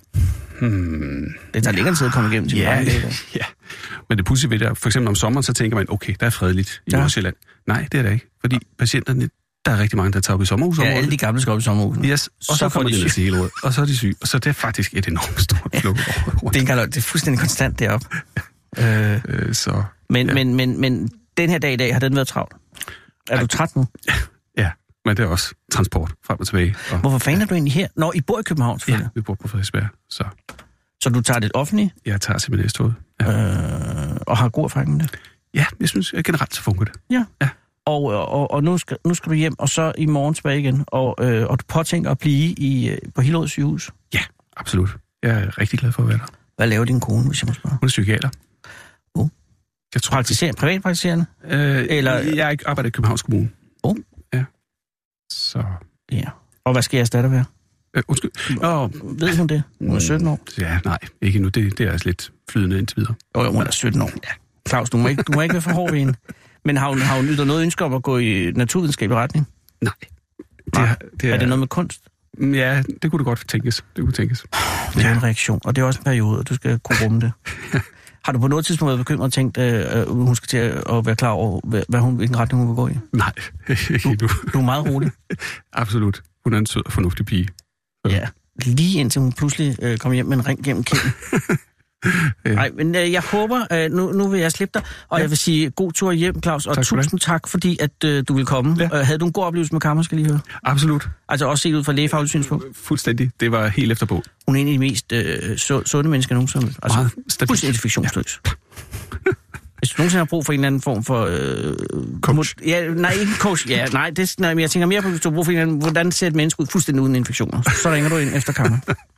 Hmm. Det tager længere tid at komme igennem til ja, mange ja, men det pudsige ved det er, for eksempel om sommeren, så tænker man, okay, der er fredeligt i ja. Nordsjælland. Nej, det er der ikke, fordi patienterne, der er rigtig mange, der tager op i sommerhus. Ja, alle de gamle skal op i sommerhusen. Yes, og så, så kommer de ned til Hillerød, og så er de syge, og så det er faktisk et enormt stort flow. Ja. Det, er, det er fuldstændig konstant deroppe. øh, øh, så, men, ja. men, men, men den her dag i dag, har den været travlt? Er Ej, du træt nu? Ja, men det er også transport frem og tilbage. Og, Hvorfor fanden er du egentlig her? Når I bor i København, selvfølgelig. Ja, vi bor på Frederiksberg, så... Så du tager det offentlige? Jeg tager simpelthen S-toget. Ja. Øh, og har god erfaring med det? Ja, jeg synes at generelt så fungerer det. Ja. ja. Og, og, og nu, skal, nu skal du hjem, og så i morgen tilbage igen. Og, øh, og du påtænker at blive i, på Hillerød sygehus? Ja, absolut. Jeg er rigtig glad for at være der. Hvad laver din kone, hvis jeg må spørge? Hun er psykiater. Oh. Jeg tror, Praktiserende, privatpraktiserende? Øh, Eller... Jeg arbejder i Københavns Kommune. Oh. Ja. Så... Ja. Og hvad skal jeg erstatte være? Øh, undskyld. Oh. Ved hun det? Hun er sytten år. Ja, nej. Ikke nu. Det, det er altså lidt flydende indtil videre. Jo, jo, hun er sytten år. Ja. Claus, du må ikke, du må ikke være for hård ved hende. Men har hun, har hun ytret noget ønske om at gå i naturvidenskabelig retning? Nej. Det er, det er, er det noget med kunst? Ja, det kunne det godt tænkes. Det kunne tænkes. Det er en reaktion, og det er også en periode, og du skal kunne rumme det. Har du på noget tidspunkt været bekymret og tænkt, at uh, hun skal til at være klar over, hvad hun, hvilken retning hun vil gå i? Nej, ikke du, du er meget rolig. Absolut. Hun er en sød og fornuftig pige. Så. Ja, lige indtil hun pludselig øh, kommer hjem med en ring gennem kinden. Nej, men øh, jeg håber, øh, nu, nu vil jeg slippe dig, og ja. Jeg vil sige god tur hjem, Claus, og tak tusind tak, fordi at øh, du vil komme. Ja. Øh, havde du en god oplevelse med Kammer, skal lige høre? Absolut. Altså også set ud fra lægefagligt synspunkt? Fuldstændig. Det var helt efter bog. Hun er en af de mest øh, sunde mennesker nogensinde. Altså, fuldstændig infektionsløs. Ja. Hvis du nogensinde har brug for en eller anden form for... Øh, coach? Mod, ja, nej, ikke coach. Ja, nej, det, nej, men jeg tænker mere på, hvis du har brug for en eller anden... Hvordan ser et menneske ud fuldstændig uden infektioner? Så ringer du ind efter Kammer.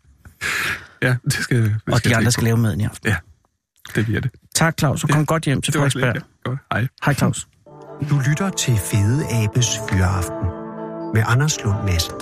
Ja, det skal, det skal og de andre skal lave maden i aften. Ja, det bliver det. Tak, Claus, og kom ja, godt hjem til Frederiksberg. Ja. Godt. Hej. Hej, Claus. Du lytter til Fede Abes Fyraften med Anders Lund Madsen.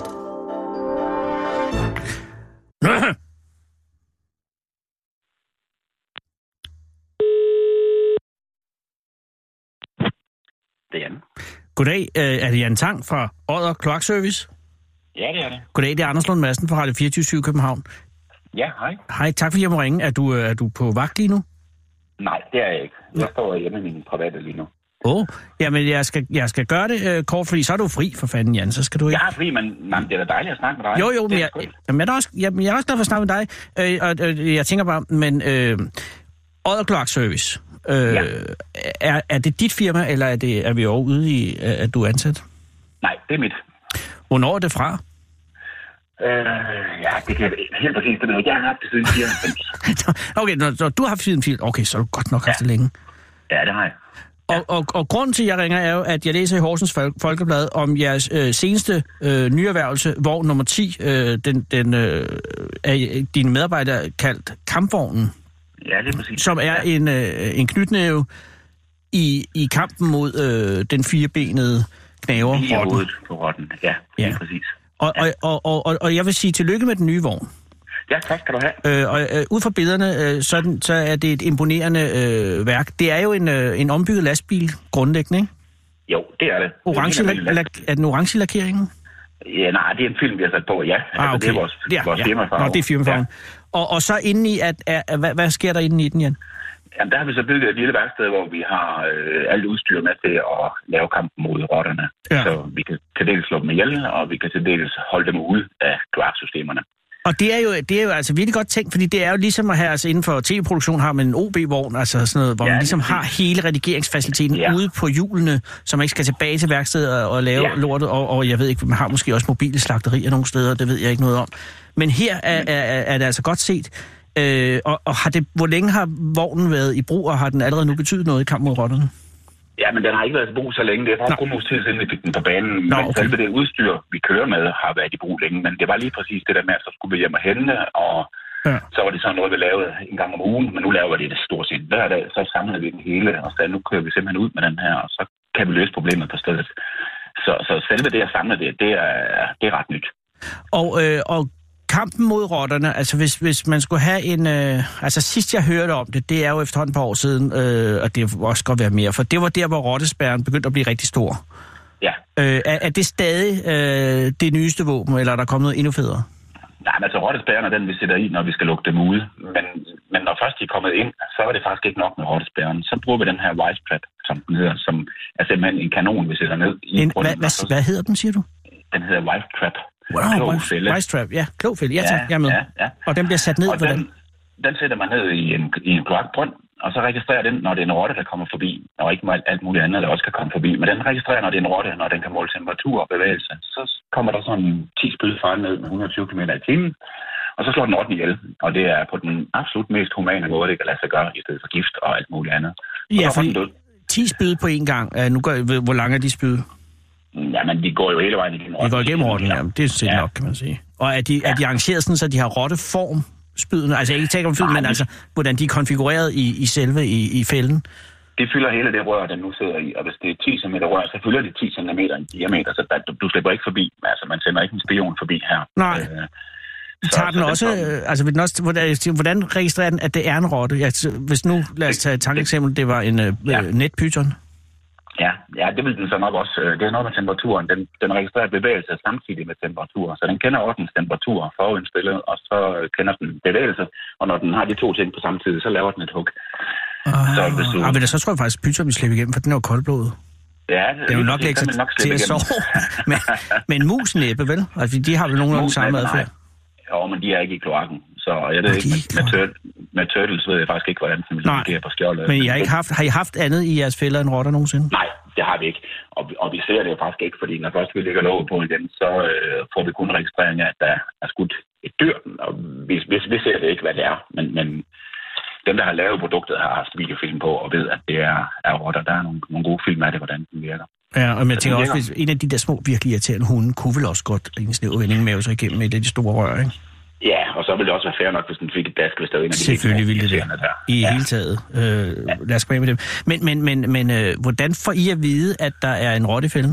Det er Jan. Goddag, er det Jan Tang fra Odder Kloakservice? Ja, det er det. Goddag, det er Anders Lund Madsen fra Radio fireogtyve syv København. Ja, hej. Hej, tak fordi jeg må ringe. Er du, er du på vagt lige nu? Nej, det er jeg ikke. Jeg står hjemme i min private lige nu. Åh, oh, jamen jeg skal, jeg skal gøre det uh, kort, fordi så er du fri for fanden, Jan. Så skal du ikke... Jeg er fri, men man, det er da dejligt at snakke med dig. Jo, jo, men jeg, jamen, jeg, er også, jeg, jeg er også glad for at snakke med dig. Uh, og uh, jeg tænker bare, men uh, Odder Kloakservice, uh, ja. er, er det dit firma, eller er, det, er vi over ude i, uh, at du er ansat? Nej, det er mit. Hvornår er det fra? Øh, ja, det kan jeg helt præcis det med. Jeg har haft det siden fireoghalvfems. Okay, når, når du har haft siden film, okay, så har du godt nok haft ja. det længe. Ja, det har jeg. Ja. Og, og, og grunden til, at jeg ringer, er jo, at jeg læser i Horsens Folkeblad om jeres øh, seneste øh, nyerhvervelse, hvor nummer ti, øh, den, den, øh, er dine medarbejdere kaldt Kampvognen. Ja, lige præcis. Som er ja. en, øh, en knytnæve i, i kampen mod øh, den firebenede knaver. Lige i hovedet på rotten, ja, lige ja. præcis. Og, ja. og, og, og, og jeg vil sige tillykke med den nye vogn. Ja, tak skal du have. Øh, og øh, ud fra billederne, øh, så, så er det et imponerende øh, værk. Det er jo en, øh, en ombygget lastbil, grundlæggende, ikke? Jo, det er det. Orange, det er, la- la- er den orange lakeringen? Ja, nej, det er en film, vi har sat på, ja. Ah, okay. Altså, det er vores, ja, vores ja. firmafarve. Nå, det er firmafarven. Ja. Og, og så indeni, at, at, at, hvad, hvad sker der indeni i den, Jan? Jamen, der har vi så bygget et lille værksted, hvor vi har øh, alt udstyr med til at lave kampen mod rotterne. Ja. Så vi kan til dels slå dem ihjel, og vi kan til dels holde dem ude af kloaksystemerne. Og det er, jo, det er jo altså virkelig godt tænkt, fordi det er jo ligesom at have, altså inden for tv-produktion har man en O B-vogn, altså sådan noget, hvor ja, man ligesom har hele redigeringsfaciliteten ja. ude på hjulene, så man ikke skal tilbage til værkstedet og lave ja. lortet, og, og jeg ved ikke, man har måske også mobile slagterier nogle steder, det ved jeg ikke noget om. Men her er, er, er det altså godt set. Øh, og og har det, hvor længe har vognen været i brug, og har den allerede nu betydet noget i kamp mod rotterne? Ja, men den har ikke været i brug så længe. Det er faktisk kun tid siden, vi fik den på banen. Nå, okay. Men selve det udstyr, vi kører med, har været i brug længe. Men det var lige præcis det der med, at så skulle vi hjem og hente, og ja. så var det sådan noget, vi lavede en gang om ugen. Men nu laver vi det stort set hver dag. Så samler vi den hele, og så nu kører vi simpelthen ud med den her, og så kan vi løse problemet på stedet. Så, så selve det at samle det, det er, det er ret nyt. Og, øh, og kampen mod rotterne, altså hvis, hvis man skulle have en... Øh, altså sidst jeg hørte om det, det er jo efterhånden et par år siden, øh, og det vil også godt være mere, for det var der, hvor rottespærren begyndte at blive rigtig stor. Ja. Øh, er, er det stadig øh, det nyeste våben, eller er der kommet noget endnu federe? Nej, men altså rottespærren er den, vi sætter i, når vi skal lukke dem ude. Men, men når først de er kommet ind, så er det faktisk ikke nok med rottespærren. Så bruger vi den her Wise Trap, som den hedder, som er simpelthen en kanon, vi sætter ned i en, hvad, hvad, hvad hedder den, siger du? Den hedder Wise Trap. Wow, Wise Trap, ja, klogfælde, ja, tak, jeg er med. Ja, ja. Og den bliver sat ned, og hvordan? Den, den sætter man ned i en, i en kloakbrønd, og så registrerer den, når det er en rotte, der kommer forbi, og ikke alt muligt andet, der også kan komme forbi. Men den registrerer, når det er en rotte, når den kan måle temperatur og bevægelse. Så kommer der sådan ti spyd fra ned med et hundrede og tyve kilometer i timen, og så slår den rotten ihjel. Og det er på den absolut mest humane måde, det kan lade sig gøre, i stedet for gift og alt muligt andet. Ja, fordi ti spyd på én gang, uh, nu går, hvor lange er de spyd? Jamen, de går jo hele vejen igennem rotten. De går igennem rotten, ja. Det er set ja. nok, kan man sige. Og er de, ja. er de arrangeret sådan, så de har rotteform, spydene? Altså, jeg ikke tænker om fylden, men altså, hvordan de er konfigureret i, i selve, i, i fælden? Det fylder hele det rør, den nu sidder i. Og hvis det er ti centimeter rør, så fylder det ti centimeter i diameter, så du, du slipper ikke forbi. Altså, man sender ikke en spion forbi her. Nej. Øh, så, tager den så også, den, altså, vil den også hvordan, hvordan registrerer den, at det er en rotte? Ja, hvis nu, lad os tage et tankeeksempel, det var en ja. øh, netpyton. Ja, ja, det vil den så nok også. Det er noget med temperaturen. Den, den registrerer bevægelse samtidig med temperatur. Så den kender ordens temperatur forudindstillet, og så kender den bevægelse. Og når den har de to ting på samme tid, så laver den et hug. Ah, så, hvis du... ah, men så tror jeg faktisk, at pyton vil slippe igennem, for den er jo koldblodet. Ja, det, det er jo nok ikke til at sove. men, men mus næppe, vel? Altså, de har vel nogenlunde samme adfærd. Jo, men de er ikke i kloakken. Så jeg ved ikke, med, med, tur- med turtles ved jeg faktisk ikke, hvordan den vil fungere på skjoldet. Men I har, ikke haft, har I haft andet i jeres fælder end rotter nogensinde? Nej, det har vi ikke. Og, og vi ser det jo faktisk ikke, fordi når først vi lægger låget på igen, så øh, får vi kun registrering af, at der er skudt et dyr. Og vi, vi, vi ser det ikke, hvad det er. Men, men dem, der har lavet produktet, har haft videofilm på og ved, at det er, er rotter. Der er nogle, nogle gode film af det, hvordan den virker. Ja, og jeg tænker også, hvis en af de der små, virkelig irriterende hunde, kunne vel også godt en snæv vending med sig igennem et af de store rør, ikke? Ja, og så ville det også være fair nok, hvis den fik et dask, hvis der var en af de selvfølgelig ville det der. I ja. hele taget. Øh, ja. Lad os gå med dem. Men, men, men, men øh, hvordan får I at vide, at der er en rotte i fælden?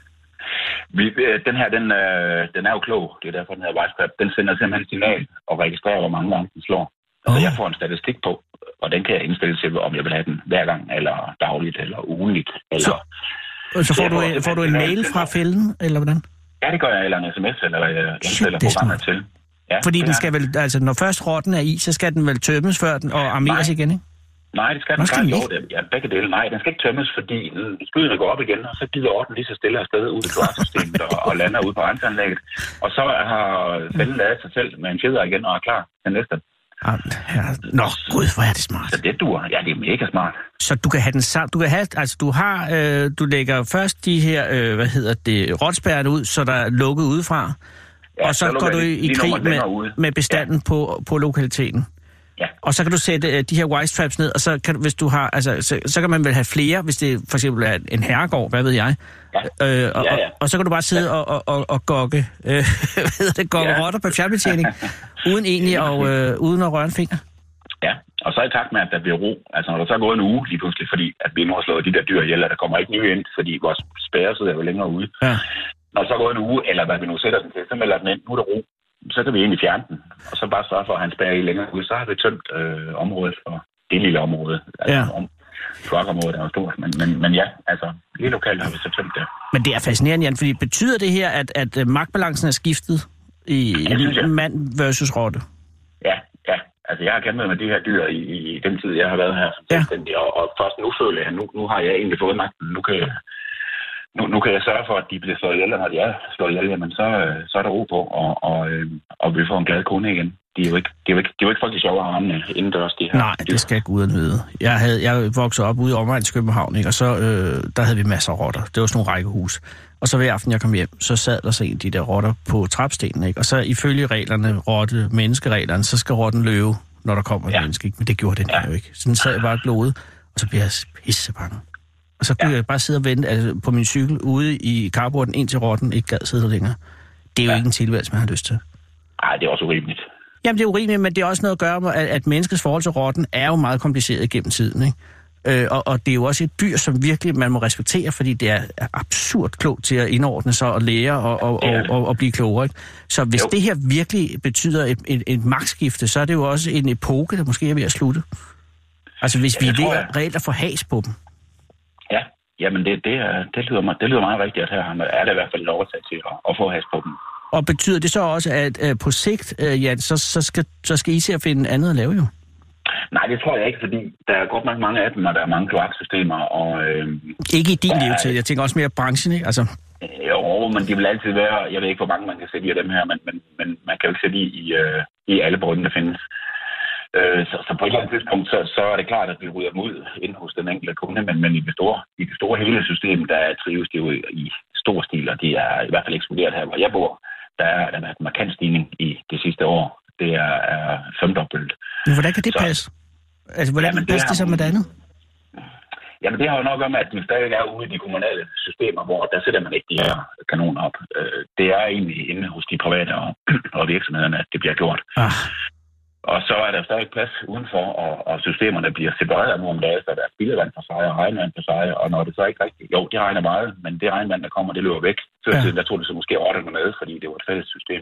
Vi, den her, den, øh, den er jo klog. Det er derfor, den her Wise Trap. Den sender simpelthen signal og registrerer, hvor mange gange den slår. Oh. Så jeg får en statistik på, og den kan jeg indstille til, om jeg vil have den hver gang, eller dagligt, eller ugenligt. Eller... Så, så får, du, får, får du en mail fra fælden, eller hvordan? Ja, det gør jeg, eller en sms, eller jeg indstiller programmet til. Ja, fordi den skal vel, altså når først rotten er i, så skal den vel tømmes før den, og armeres igen, ikke? Nej, det skal den ikke. Jo, det, ja, begge dele. Nej, den skal ikke tømmes, fordi skydene går op igen, og så gider rotten lige så stille afsted ud i kloaksystemet og, og lander ud på renseanlægget. Og så har fælden lavet sig selv med en fjeder igen og er klar til næste. Ah, ja. Nå, gud, hvor er det smart. Så det duer. Ja, det er mega smart. Så du kan have den sammen. Du kan have, altså du har, øh, du lægger først de her, øh, hvad hedder det, rottespærrerne ud, så der er lukket udefra. Ja, og så, så går du i, i krig med, med bestanden ja. på, på lokaliteten. Ja. Og så kan du sætte uh, de her Wise Traps ned, og så kan du, hvis du har, altså, så, så kan man vel have flere, hvis det for eksempel er en herregård, hvad ved jeg. Ja. Øh, og, ja, ja. Og, og så kan du bare sidde ja. og, og, og, og gokke, øh, hvad hedder det, gokke ja. rotter på fjernbetjening, uden egentlig og øh, uden at røre en finger. Ja, og så i takt med, at der bliver ro, altså når der så er gået en uge lige pludselig, fordi at vi nu har slået de der dyr ihjel, og der kommer ikke nye ind, fordi vores spærre sidder jo længere ude. Ja. Når der så er gået en uge, eller hvad vi nu sætter den til, så melder den ind, nu er der ro. Så kan vi egentlig fjerne den, og så bare sørge for, at han spærrer i længere ud. Så har vi tømt øh, området for det lille område. Altså, ja. om, kloakområdet er jo stort. Men, men, men ja, altså, lige lokalt har vi så tømt det. Men det er fascinerende, Jan, fordi betyder det her, at, at magtbalancen er skiftet i ja, mand versus rotte? Ja, ja. Altså, jeg har kæmpet med de her dyr i, i den tid, jeg har været her som selvstændig, ja. og, og først nu føler jeg, nu, nu har jeg egentlig fået magten. Nu kan jeg, nu, nu kan jeg sørge for, at de bliver slået ihjel, og når de er slået ihjel, jamen så, så er der ro på, og, og, og vi får en glad kone igen. De er jo ikke, de er jo ikke, de er jo ikke folk, de sjove at ramme indendørs, de her. Nej, det skal guderne vide. Jeg havde jeg voksede op ude i omegns København, ikke? Og så øh, der havde vi masser af rotter. Det var sådan nogle rækkehus. Og så hver aften, jeg kom hjem, så sad der så en de der rotter på trapstenen, ikke? Og så ifølge reglerne, rotte, menneskereglerne, så skal rotten løbe, når der kommer ja. et menneske, ikke? Men det gjorde den ja. jo ikke. Så den sad jeg bare glode, og så blev jeg pissebange. Og så kunne ja. jeg bare sidde og vente altså, på min cykel ude i carporten, indtil rotten ikke gad sidde der længere. Det er jo ja. ikke en tilværelse, man har lyst til. Nej, det er også urimeligt. Jamen, det er urimeligt, men det er også noget at gøre med, at, at menneskets forhold til rotten er jo meget kompliceret gennem tiden, ikke? Øh, og, og det er jo også et dyr, som virkelig man må respektere, fordi det er absurd klogt til at indordne sig og lære og, og, og, og, og blive klogere, ikke? Så hvis jo. det her virkelig betyder et, et, et magtskifte, så er det jo også en epoke, der måske er ved at slutte. Altså, hvis ja, vi er ved at reelt at få has på dem. Ja, jamen det, det, det, lyder, meget, det lyder meget rigtigt, at her er det i hvert fald lov at, til at, at få has på dem. Og betyder det så også, at uh, på sigt, uh, Jan, så, så, skal, så skal I se at finde andet at lave jo? Nej, det tror jeg ikke, fordi der er godt nok mange af dem, og der er mange kloaksystemer. Og, øh, ikke i din levetid, jeg tænker også mere branchen, ikke? Altså... Jo, men de vil altid være, jeg ved ikke, hvor mange man kan sætte i af dem her, men, men, men man kan jo ikke sætte i i, øh, i alle brønde, der findes. Øh, så, så på et eller andet tidspunkt, så, så er det klart, at vi rydder dem ud ind hos den enkelte kunde, men, men i, det store, i det store hele system, der trives det jo i stor stil, og de er i hvert fald eksploderet her, hvor jeg bor. Der er, der er en markant stigning i det sidste år. Det er, er femdobbelt. Men hvordan kan det så, passe? Altså, hvordan jamen, passer det, det så med det andet? Jamen, det har jo nok at gøre med, at de stadig er ude i de kommunale systemer, hvor der sætter man ikke de her kanoner op. Det er egentlig inde hos de private og, og virksomhederne, at det bliver gjort. Ah. Og så er der stadig plads udenfor, og, og systemerne bliver separeret nu om dagen, så der er spildevand for sig og regnvand for sig, og når det så ikke rigtigt... Jo, det regner meget, men det regnvand, der kommer, det løber væk. Før ja. tiden, der tog det så måske rotterne med, fordi det var et fælles system.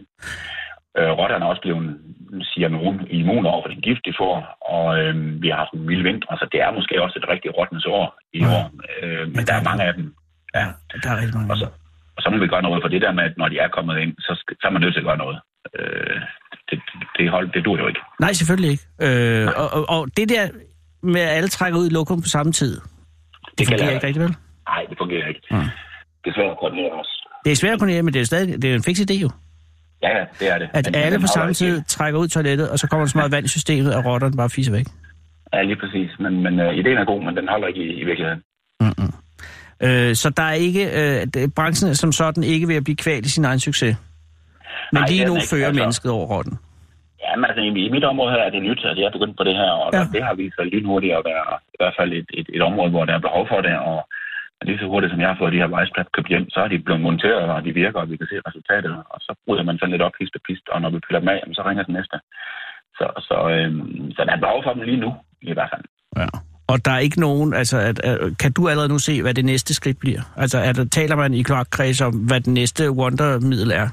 Øh, rotterne er også blevet, siger nogen, immun over for den gift, de får, og øh, vi har haft en mild vinter, så det er måske også et rigtigt rottens år i ja. år. Øh, men, men der er mange af dem. Ja, der er rigtig mange. Og så, og så må vi gøre noget for det der med, at når de er kommet ind, så, så er man nødt til at gøre noget. Øh, det, det, hold, det dur jo ikke. Nej, selvfølgelig ikke. Øh, og, og, og det der med at alle trækker ud i lokum på samme tid, det, det fungerer ikke rigtig vel? Nej, det fungerer ikke. Mm. Det er svært at koordinere også. Det er svært at koordinere, men det er stadig det er en fiks idé jo. Ja, ja, det er det. At men, alle på samme tid trækker ud i toilettet, og så kommer der så meget vand i systemet, og rotterne bare fiser væk. Ja, lige præcis. Men, men uh, ideen er god, men den holder ikke i, i virkeligheden. Mm-mm. Øh, så der er ikke... Øh, branchen som sådan ikke ved at blive kvalt i sin egen succes. Men nej, lige nu ikke, fører altså, mennesket over rotten. Ja, men altså, i mit område her er det nyt, at jeg er begyndt på det her, og ja. det har vist sig lige hurtigt at være i hvert fald et, et, et område, hvor der er behov for det, og lige så hurtigt, som jeg har fået de her vejsplat købt hjem, så er de blevet monteret, og de virker, og vi kan se resultatet, og så bryder man sådan lidt op pist og pist, og når vi piller dem af, så ringer den næste. Så, så, øhm, så der er behov for dem lige nu, i hvert fald. Ja. Og der er ikke nogen, altså, at, at, kan du allerede nu se, hvad det næste skridt bliver? Altså, er der, taler man i kloakkreds om, hvad det næste wondermiddel er?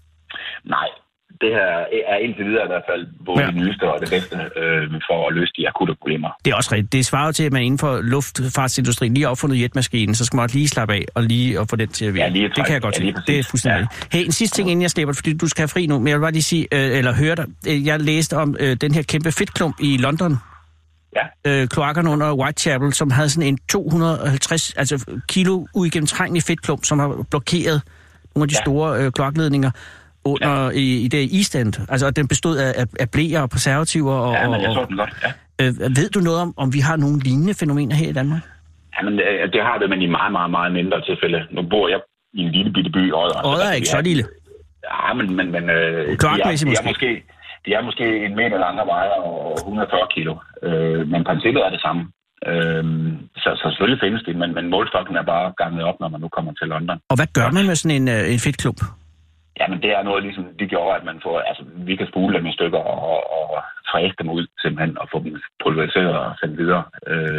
Nej, det her er indtil videre i hvert fald både ja. det nyeste og det bedste øh, for at løse de akutte problemer. Det er også rigtigt. Det svarer til, at man inden for luftfartsindustrien lige har opfundet jetmaskinen, så skal man lige slappe af og lige at få den til at virke. Ja, det kan jeg godt se. Ja, det er fuldstændig ja. Hey, en sidste ting, inden jeg slipper, fordi du skal have fri nu, men jeg vil bare lige sige, øh, eller høre dig. Jeg læste om øh, den her kæmpe fedtklump i London. Ja. Øh, kloakkerne under Whitechapel, som havde sådan en to hundrede og halvtreds altså, kilo uigennemtrængelig fedtklump, som har blokeret nogle af de ja. store øh, kloakledninger under ja. i, i det East End. Altså, den bestod af, af, af bleer og preservativer. Og, ja, men jeg så den godt, ja. Øh, ved du noget om, om vi har nogle lignende fænomener her i Danmark? Jamen, det, det har det, men i meget, meget, meget mindre tilfælde. Nu bor jeg i en lille bitte by, Odder. Odder er ikke så lille. Ja, men... men, men øh, de, er, de, er måske, de er måske en meter lang og vejer og et hundrede og fyrre kilo. Øh, men princippet er det samme. Øh, så, så selvfølgelig findes det, men, men målstokken er bare ganget op, når man nu kommer til London. Og hvad gør man med sådan en, en fedtklump? Jamen, det er noget, ligesom de gjorde, at man får... Altså, vi kan spule dem i stykker og, og fræse dem ud, simpelthen, og få dem pulveriseret og sendt videre. Øh,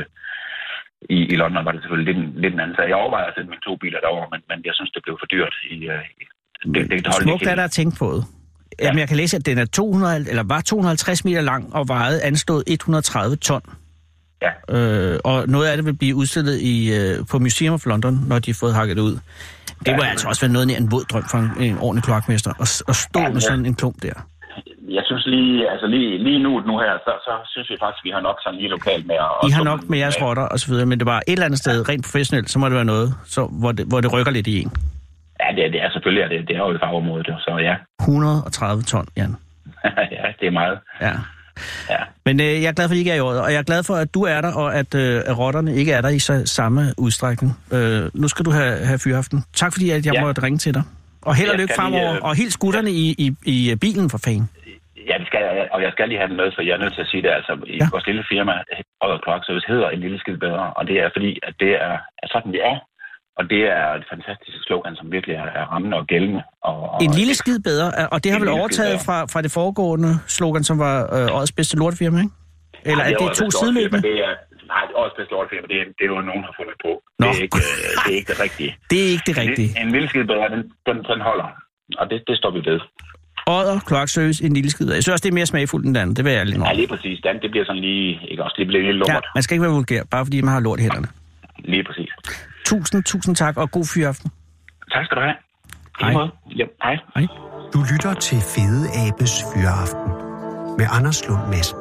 i, I London var det selvfølgelig lidt, lidt en anden sag. Jeg overvejer at sætte mine to biler derover, men, men jeg synes, det blev for dyrt. I, i, det, det, det Smukt er der at tænke på det. Ja. Jamen, jeg kan læse, at den er to hundrede, eller var to hundrede og halvtreds meter lang og vejede anstået et hundrede og tredive ton. Ja. Øh, og noget af det vil blive udstillet i, øh, på Museum of London, når de har fået hakket det ud. Det må ja, altså også være noget nær en våd drøm for en, en ordentlig kloakmester, at, at stå ja, med sådan en klump der. Jeg synes lige, altså lige, lige nu, nu her, så, så synes vi faktisk, at vi har nok sådan lige lokalt med at... I har nok med jeres rotter og så videre, men det var et eller andet sted, rent professionelt, så må det være noget, så, hvor, det, hvor det rykker lidt i en. Ja, det er, det er selvfølgelig, det, det er jo et fagområde, så ja. et hundrede og tredive ton, Jan. Ja, det er meget. Ja. Ja. Men øh, jeg er glad for, at I ikke er i året, og jeg er glad for, at du er der, og at, øh, at rotterne ikke er der i så, samme udstrækning. Øh, nu skal du have, have fyraften. Tak fordi, at jeg ja. måtte ringe til dig. Og held og lykke fremover, lige, øh... og helt skutterne ja. i, i, i bilen for fanden. Ja, det skal jeg, og jeg skal lige have den med, for jeg er nødt til at sige det. Altså, i ja. vores lille firma, Odder Kloakservice, hedder En Lille Skid Bedre, og det er fordi, at det er, er sådan, det er. Og det er et fantastisk slogan, som virkelig er, er rammende og gældende. Og, og en lille skid bedre, og det har vel overtaget fra, fra det foregående slogan, som var øh, årets bedste lortefirma, ikke? Eller ja, det er, er det to sideløbende? Det er, nej, årets bedste lortefirma, det er, det er jo nogen, der har fundet på. Det er, ikke, det er ikke det rigtige. Det er ikke det rigtige. En, en lille skid bedre, den, den, den holder. Og det, det står vi ved. Odder Kloakservice, En Lille Skid. Jeg synes også, det er mere smagfuldt end den anden. Det vil jeg lige nok. Ja, lige præcis. Den, det bliver sådan lige... Ikke også, det bliver lidt lummert. Ja, man skal ikke være vulgær, bare fordi man har lort i hænderne. Lige præcis. Tusind, tusind tak, og god fyraften. Tak skal du have. Hej. Ja, hej. Hej. Du lytter til Fede Abes Fyraften med Anders Lund Madsen.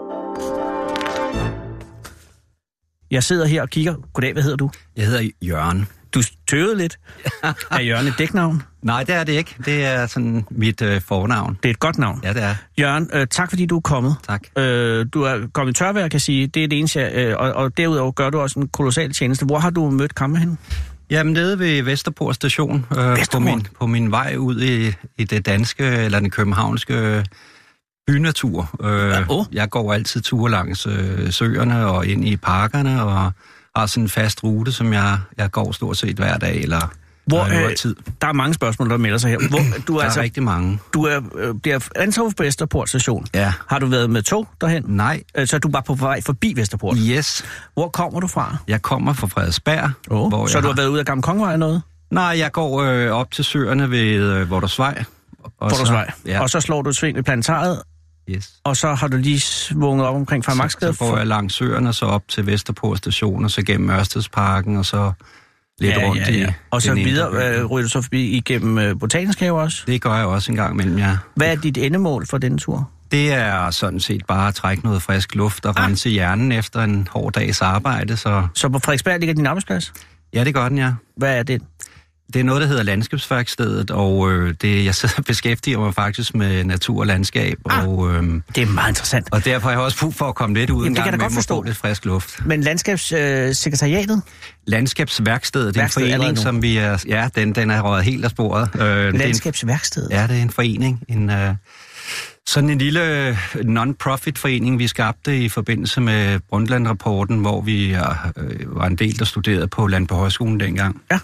Jeg sidder her og kigger. Goddag, hvad hedder du? Jeg hedder Jørgen. Du tøvede lidt. Er Jørgen et dæknavn? Nej, det er det ikke. Det er sådan mit øh, fornavn. Det er et godt navn. Ja, det er. Jørgen, øh, tak fordi du er kommet. Tak. Øh, du er kommet i tørvejr, kan jeg sige. Det er det eneste, øh, og, og derudover gør du også en kolossal tjeneste. Hvor har du mødt Kampe henne? Jamen, nede ved Vesterport station. Øh, Vesterport? På min, på min vej ud i, i det danske, eller den københavnske bynatur. Øh, ja, oh. Jeg går altid ture langs øh, søerne og ind i parkerne, og har sådan en fast rute, som jeg, jeg går stort set hver dag, eller hvor, øh, tid. Der er mange spørgsmål, der melder sig her. Hvor, du er der er altså, rigtig mange. Du er, øh, bliver antaget på Vesterport station. Ja. Har du været med tog derhen? Nej. Øh, så er du bare på vej forbi Vesterport? Yes. Hvor kommer du fra? Jeg kommer fra Frederiksberg. Oh. Hvor så du har, har været ude af Gamle Kongevej eller noget? Nej, jeg går øh, op til søerne ved øh, Vordersvej. Vordersvej. Ja. Og så slår du et sving ved planetariet. Yes. Og så har du lige svunget op omkring fra Maxgade. Så, så går jeg langs søerne, og så op til Vesterport station, og så gennem Ørstedsparken, og så lidt ja, rundt ja, ja. i... Og så videre øh, ryger du så forbi igennem øh, Botanisk Have også? Det gør jeg også en gang imellem, ja. Hvad er dit endemål for denne tur? Det er sådan set bare at trække noget frisk luft og ah. rense hjernen efter en hård dags arbejde, så... Så på Frederiksberg ligger din arbejdsplads? Ja, det gør den, ja. Hvad er det? Det er noget, der hedder Landskabsværkstedet, og øh, det, jeg sidder og beskæftiger mig faktisk med natur og landskab. Ah, og, øh, det er meget interessant. Og derfor har jeg også brug for at komme lidt ud en gang med at få lidt frisk luft. Men Landskabssekretariatet? Øh, Landskabsværkstedet, det er en forening, som vi er... Ja, den, den er røget helt af sporet. Øh, Landskabsværkstedet? Ja, det er en forening. En, øh, sådan en lille non-profit forening, vi skabte i forbindelse med Brundtland-rapporten, hvor vi øh, var en del, der studerede på Land på Højskolen dengang. Ja.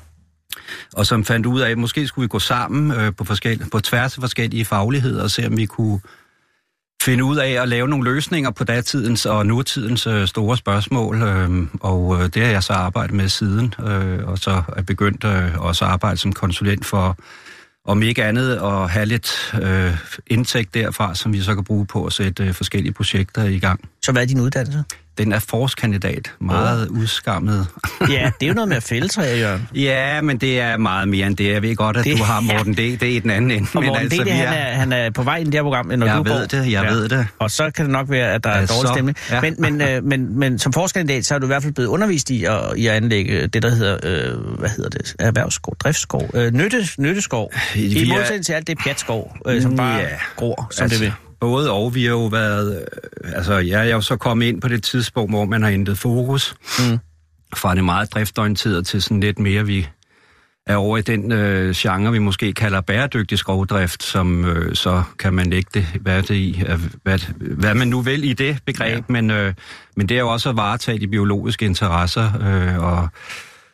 Og som fandt ud af, at måske skulle vi gå sammen øh, på, på tværs af forskellige fagligheder og se, om vi kunne finde ud af at lave nogle løsninger på datidens og nutidens øh, store spørgsmål. Øh, og øh, det har jeg så arbejdet med siden, øh, og så er begyndt øh, også at arbejde som konsulent for, om ikke andet, at have lidt øh, indtægt derfra, som vi så kan bruge på at sætte øh, forskellige projekter i gang. Så hvad er din uddannelse? Den er forskandidat. Meget oh. udskammet. Ja, det er jo noget med at fælde Jørgen. Ja, men det er meget mere end det. Jeg ved godt, at det, du har Morten ja. D. Det er i den anden ende. Og Morten altså, D. Han, er, han er på vej ind i det her program, når jeg du ved det, jeg ja. ved det. Og så kan det nok være, at der ja, er dårlig stemning. Ja. Men, men, øh, men, men som forskandidat, så er du i hvert fald blevet undervist i at, i at anlægge det, der hedder, øh, hvad hedder det, erhvervsskov, driftsskov, øh, nytte, nytteskov. I er... modsætning til alt det pjatskov, øh, som bare ja. gror, som altså. det vil. Både og, vi har jo været, altså jeg er jo så kommet ind på det tidspunkt, hvor man har ændret fokus mm. fra det meget driftorienterede til sådan lidt mere, vi er over i den øh, genre, vi måske kalder bæredygtig skovdrift, som øh, så kan man lægge det, hvad det i, hvad, hvad man nu vil i det begreb, ja. men, øh, men det er jo også at varetage de biologiske interesser, øh, og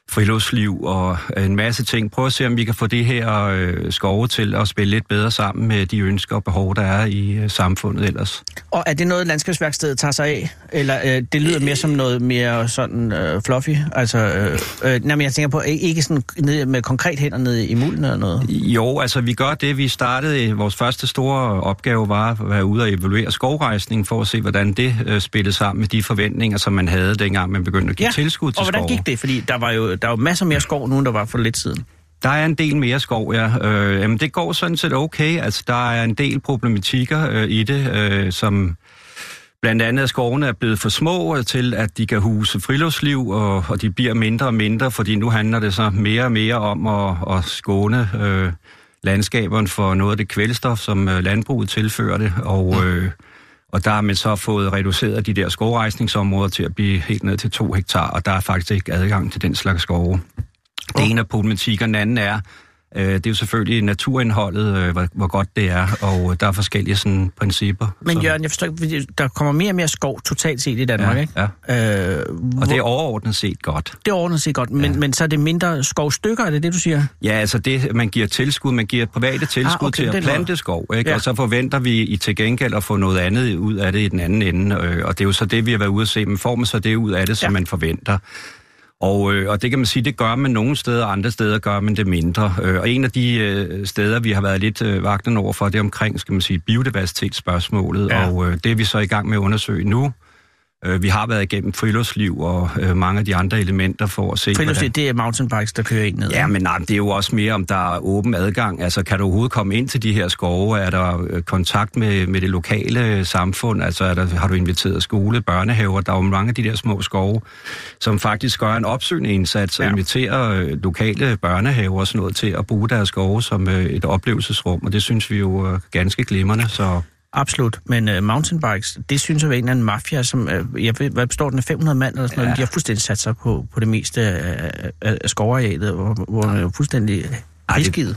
friluftsliv og en masse ting. Prøv at se, om vi kan få det her øh, skove til at spille lidt bedre sammen med de ønsker og behov, der er i øh, samfundet ellers. Og er det noget, Landskabsværkstedet tager sig af? Eller øh, det lyder mere som noget mere sådan øh, fluffy? Altså, øh, øh, nej, men jeg tænker på, ikke sådan ned, med konkret hænder nede i mulden eller noget? Jo, altså vi gør det. Vi startede, vores første store opgave var at være ude og evaluere skovrejsning for at se, hvordan det øh, spillede sammen med de forventninger, som man havde, dengang man begyndte at give ja. tilskud til skov. Og hvordan skov. gik det? Fordi der var jo der var masser mere skov nu, end der var for lidt siden. Der er en del mere skov, ja. Øh, jamen, det går sådan set okay. Altså, der er en del problematikker øh, i det, øh, som blandt andet, at skovene er blevet for små til, at de kan huse friluftsliv, og, og de bliver mindre og mindre, fordi nu handler det så mere og mere om at, at skåne øh, landskaberne for noget af det kvælstof, som øh, landbruget tilfører det, og... Øh, Og der har man så fået reduceret de der skovrejsningsområder til at blive helt ned til to hektar, og der er faktisk ikke adgang til den slags skove. Det ene af problematikkerne, den anden er, øh, det er jo selvfølgelig naturindholdet, øh, hvor, hvor godt det er, og der er forskellige sådan principper. Men som... Jørgen, jeg forstår ikke, der kommer mere og mere skov totalt set i Danmark, ja, ikke? Ja, øh, hvor... og det er overordnet set godt. Det er overordnet set godt, men, ja. men så er det mindre skovstykker, er det det, du siger? Ja, altså det, man giver tilskud, man giver private tilskud ah, okay, til at plante skov, ikke? Ja. Og så forventer vi i til gengæld at få noget andet ud af det i den anden ende, øh, og det er jo så det, vi har været ude at se, men får man så det ud af det, som ja. man forventer. Og, øh, og det kan man sige, det gør man nogle steder, andre steder gør man det mindre. Øh, og en af de øh, steder, vi har været lidt øh, vagtende over for, det er omkring, skal man sige, biodiversitetsspørgsmålet, ja. og øh, det er vi så i gang med at undersøge nu. Øh, vi har været igennem friluftsliv og øh, mange af de andre elementer for at se... Friluftsliv, det er mountainbikes, der kører ind ned. Ja, men nej, det er jo også mere, om der er åben adgang. Altså, kan du overhovedet komme ind til de her skove? Er der øh, kontakt med, med det lokale samfund? Altså, er der, har du inviteret skole, børnehaver? Der er jo mange af de der små skove, som faktisk gør en opsøgende indsats og ja. inviterer øh, lokale børnehaver og sådan noget til at bruge deres skove som øh, et oplevelsesrum, og det synes vi jo er ganske glimrende, så... Absolut, men uh, mountainbikes, det synes jeg var en eller anden mafia, som, uh, jeg ved, hvad består den af fem hundrede mand eller sådan noget, ja. de har fuldstændig sat sig på, på det meste af, af, af skovarealet, hvor, hvor man er fuldstændig prisgivet.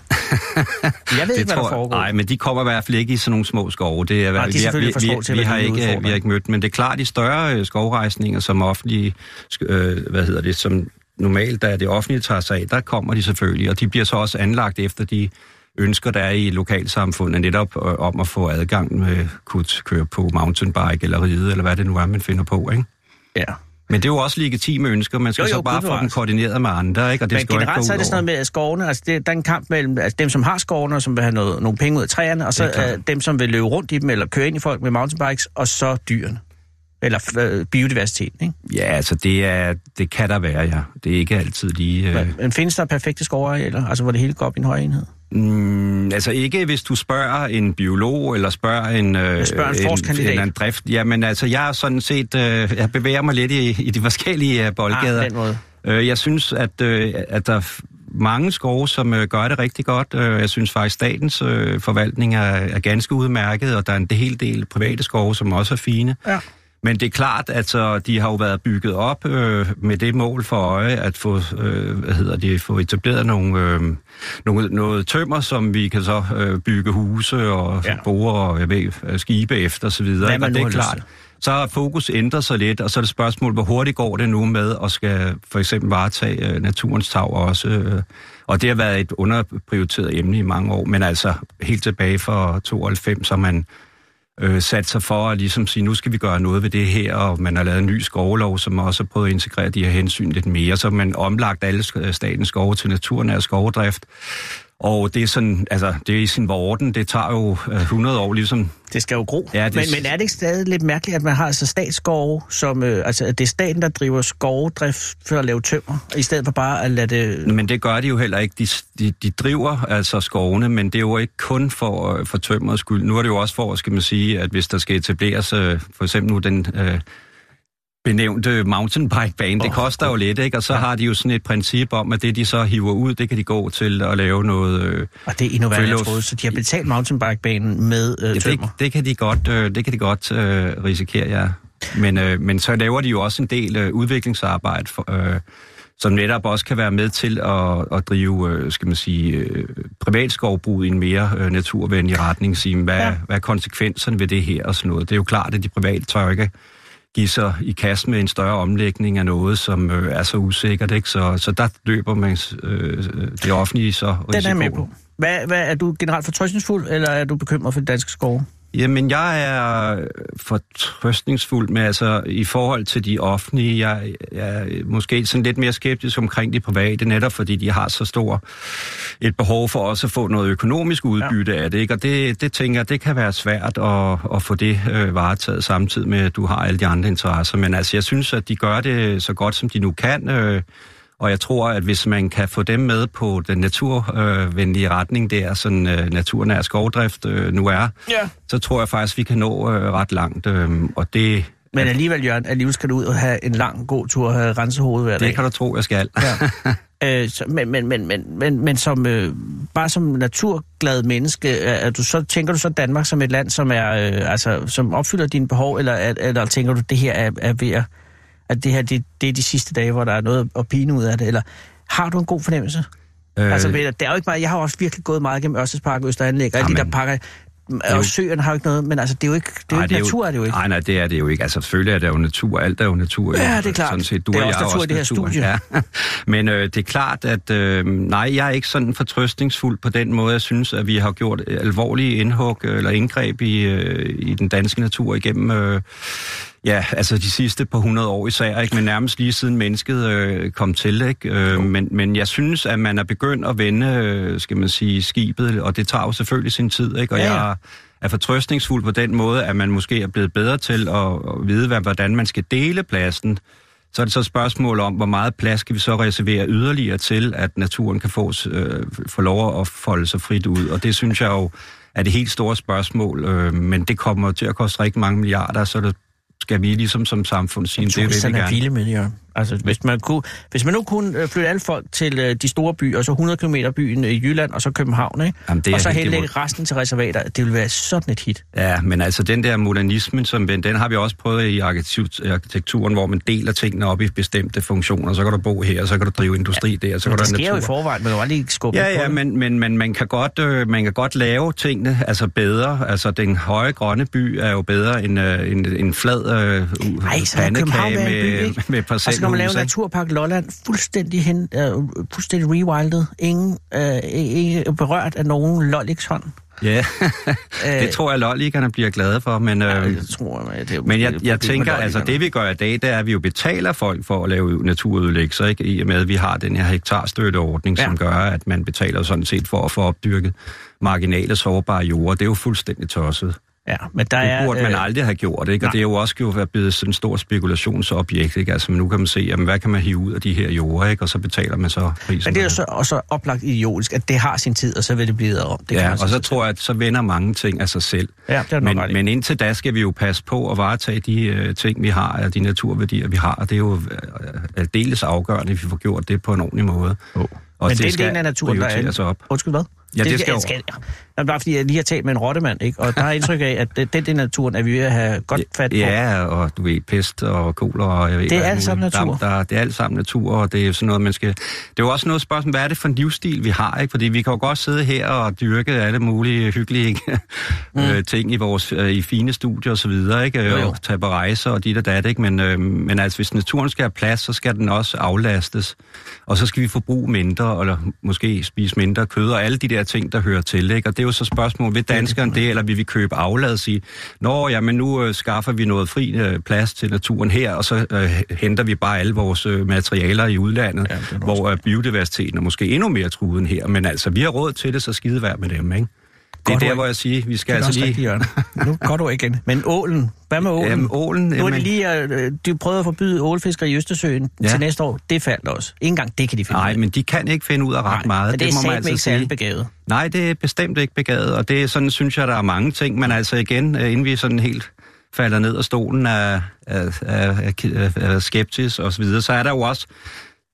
Jeg ved ikke, hvad der foregår. Nej, men de kommer i hvert fald ikke i sådan nogle små skove. Det er, nej, de er selvfølgelig for små til, vi, vi, har ikke, vi har ikke mødt, men det er klart, de større skovrejsninger, som offentlige, øh, hvad hedder det, som normalt, da det offentlige tager sig af, der kommer de selvfølgelig, og de bliver så også anlagt efter de ønsker, der er i lokalsamfundet, netop øh, om at få adgang med at kunne køre på mountainbike eller ride, eller hvad det nu er, man finder på, ikke? Ja. Men det er jo også legitime ønsker, man skal jo, jo, så bare få dem koordineret med andre, ikke? Og det men skal generelt så er det sådan noget med skovene, altså det, der er en kamp mellem altså dem, som har skovene, og som vil have noget, nogle penge ud af træerne, og så øh, dem, som vil løbe rundt i dem, eller køre ind i folk med mountainbikes, og så dyrene. Eller øh, biodiversiteten, ikke? Ja, altså det, er, det kan der være, ja. Det er ikke altid lige... Øh... Men findes der perfekte skovarealer, altså hvor det hele går op i en høj enhed? Mm, altså ikke, hvis du spørger en biolog, eller spørger en... Øh, spørger en forskningskandidat. En, en drift. Jamen altså, jeg er sådan set... Øh, jeg bevæger mig lidt i, i de forskellige øh, boldgader. Ah, den måde. Øh, jeg synes, at, øh, at der er mange skove, som øh, gør det rigtig godt. Øh, jeg synes faktisk, statens øh, forvaltning er, er ganske udmærket, og der er en hel del private skove, som også er fine. Ja. Men det er klart, at altså, de har jo været bygget op øh, med det mål for øje at få, øh, hvad hedder det, få etableret nogle, øh, nogle, noget tømmer, som vi kan så øh, bygge huse og ja. borer og jeg ved, skibe efter osv. Og det er klart. Så har fokus ændret sig lidt, og så er det spørgsmål, hvor hurtigt går det nu med at skal for eksempel varetage øh, naturens tag også. Øh, og det har været et underprioriteret emne i mange år, men altså helt tilbage fra tooghalvfems, så man Øh, sat sig for at ligesom sige, nu skal vi gøre noget ved det her, og man har lavet en ny skovlov, som også har prøvet at integrere de her hensyn lidt mere, så man omlagt alle statens skove til naturnær skovdrift. Og det er sådan, altså, det er i sin vorden, det tager jo hundrede år ligesom. Det skal jo gro. Ja, det... men, men er det ikke stadig lidt mærkeligt, at man har altså statsskove, som, øh, altså det er staten, der driver skovdrift for at lave tømmer, i stedet for bare at lade det... Men det gør de jo heller ikke. De, de, de driver altså skovene, men det er jo ikke kun for, for tømmers skyld. Nu er det jo også for, skal man sige, at hvis der skal etableres, øh, for eksempel nu den... Øh, benævnte mountainbike-bane, oh, det koster jo lidt, ikke? Og så ja. har de jo sådan et princip om, at det, de så hiver ud, det kan de gå til at lave noget... Øh, og det er endnu værre, jeg troede, så de har betalt mountainbike-banen med øh, ja, tømmer. Det, det kan de godt, øh, det kan de godt øh, risikere, ja. Men, øh, men så laver de jo også en del øh, udviklingsarbejde, for, øh, som netop også kan være med til at, at drive, øh, skal man sige, øh, privatskovbrug i en mere øh, naturvenlig retning. Sige, hvad, ja. hvad er konsekvenserne ved det her og sådan noget? Det er jo klart, at de private tør ikke give sig i kast med en større omlægning af noget, som øh, er så usikkert, ikke? Så, så der løber man øh, det offentlige så risiko. Den er med på. Hvad, hvad, er du generelt fortrøstningsfuld, eller er du bekymret for de danske skove? Jamen, jeg er fortrøstningsfuld med, altså i forhold til de offentlige, jeg, jeg er måske sådan lidt mere skeptisk omkring de private, netop fordi de har så stor et behov for også at få noget økonomisk udbytte ja. af det, ikke? Og det, det tænker jeg, det kan være svært at, at få det øh, varetaget samtidig med, at du har alle de andre interesser. Men altså, jeg synes, at de gør det så godt, som de nu kan, øh, og jeg tror, at hvis man kan få dem med på den naturvenlige øh, retning, der sådan øh, naturnær skovdrift øh, nu er, ja. så tror jeg faktisk, vi kan nå øh, ret langt. Øh, og det, Men alligevel, Jørgen, alligevel skal du ud og have en lang, god tur og have renset hovedet hver dag. Det kan du tro, jeg skal. Ja. øh, så, men, men, men, men, men, men som, øh, bare som naturglad menneske, er du så, tænker du så Danmark som et land, som, er, øh, altså, som opfylder dine behov, eller, eller tænker du, det her er, er ved at at det her, det, det er de sidste dage, hvor der er noget at pine ud af det, eller har du en god fornemmelse? Øh, altså, det er jo ikke bare, jeg har også virkelig gået meget gennem Ørstedspark, Østeranlæg, og alle de der pakker, og søerne har jo ikke noget, men altså, det er jo ikke, det er jo ikke natur, jo, er det jo ikke. Nej, nej, det er det jo ikke. Altså, selvfølgelig er det jo natur, alt er jo natur. Ja, det er klart. Sådan set, du det er og også jeg natur i det her natur. studie. Ja. Men øh, det er klart, at øh, nej, jeg er ikke sådan fortrøstningsfuld på den måde. Jeg synes, at vi har gjort alvorlige indhug eller indgreb i, øh, i den danske natur igennem øh, ja, altså de sidste par hundrede år især, ikke? Men nærmest lige siden mennesket øh, kom til, ikke? Øh, men, men jeg synes, at man er begyndt at vende, øh, skal man sige, skibet, og det tager jo selvfølgelig sin tid, ikke? Og ja, ja. jeg er fortrøstningsfuld på den måde, at man måske er blevet bedre til at, at vide, hvad, hvordan man skal dele pladsen. Så er det så et spørgsmål om, hvor meget plads skal vi så reservere yderligere til, at naturen kan få, øh, få lov at folde sig frit ud. Og det synes jeg jo er det helt store spørgsmål, øh, men det kommer til at koste rigtig mange milliarder, så det skal vi ligesom som samfund sige, det vil vi gerne. Jeg tror, det er Altså, hvis man, kunne, hvis man nu kunne flytte alle folk til de store byer, og så hundrede kilometer byen i Jylland, og så København, ikke? Jamen, og så henlægge resten til reservater, det ville være sådan et hit. Ja, men altså den der modernismen, som, den har vi også prøvet i arkitekturen, hvor man deler tingene op i bestemte funktioner. Så kan du bo her, så kan du drive industri ja, der, så kan du det natur. sker jo i forvejen, men du har lige skubbet ja, på ja, men, men, men man, kan godt, øh, man kan godt lave tingene altså bedre. Altså den høje grønne by er jo bedre end øh, en, en flad øh, pandekage med, med parcelhus. Og så kan man lave en naturpark Lolland fuldstændig, hen, uh, fuldstændig rewildet. Ingen uh, ikke berørt af nogen lolliks hånd. Ja, det tror jeg, lollikerne bliver glade for, men, øh, ja, det tror jeg, det er, men jeg, jeg tænker, altså det vi gør i dag, det er, at vi jo betaler folk for at lave naturudlæggelser, ikke? I og med, at vi har den her hektarstøtteordning, ja. som gør, at man betaler sådan set for at få opdyrket marginale sårbare jorder. Det er jo fuldstændig tosset. Ja, men der det burde er, man aldrig have gjort, ikke? Og nej. Det er jo også jo været blevet sådan en stor spekulationsobjekt, ikke? Altså, nu kan man se, jamen, hvad kan man hive ud af de her jorder, ikke? Og så betaler man så prisen. Men det er jo så også oplagt idiotisk, at det har sin tid, og så vil det blive om. Det ja, og så, så tror jeg, at så vender mange ting af sig selv. Ja, det er men, men indtil da skal vi jo passe på at varetage de uh, ting, vi har, og de naturværdier, vi har, og det er jo uh, aldeles afgørende, at vi får gjort det på en ordentlig måde. Oh. Og men det, det er en af naturen, der er... Op. Undskyld, hvad? Ja, det, det skal, skal ja. Det er bare fordi, jeg lige har talt med en rottemand, ikke? Og der er indtryk af, at den del af naturen er vi ved at have godt fat på. Ja, og du ved, pest og kolder og jeg ved... Det er alt sammen natur. Der, der, det er alt sammen natur, og det er sådan noget, man skal... Det er jo også noget spørgsmål, hvad er det for en livsstil, vi har, ikke? Fordi vi kan jo godt sidde her og dyrke alle mulige hyggelige mm. ting i vores i fine studier og så videre, ikke? Jo, jo. Og tage på rejser og dit og dat, ikke? Men, øh, men altså, hvis naturen skal have plads, så skal den også aflastes. Og så skal vi forbruge mindre, eller måske spise mindre kød, og alle de der ting, der hører til, ikke? Og det er jo så spørgsmål, vil danskeren det, eller vil vi købe aflad og sige, nå, ja, men nu øh, skaffer vi noget fri øh, plads til naturen her, og så øh, henter vi bare alle vores øh, materialer i udlandet, ja, hvor øh, biodiversiteten er måske endnu mere truet end her. Men altså, vi har råd til det, så skide værd med dem, ikke? Det er der, hvor jeg siger, vi skal altså lige... Nu går du igen. Men ålen, hvad med ålen? Jamen, ålen... Nu er det lige, de prøvede at forbyde ålfiskere i Østersøen ja. til næste år. Det faldt også. Ikke engang det kan de finde Nej, ud af. men de kan ikke finde ud af ret Nej, meget. Men det, det må er man altså ikke særlig begavet. Nej, det er bestemt ikke begavet, og det er sådan, synes jeg, der er mange ting. Men altså igen, inden vi sådan helt falder ned af stolen af, af, af, af, af skeptisk og så videre, så er der jo også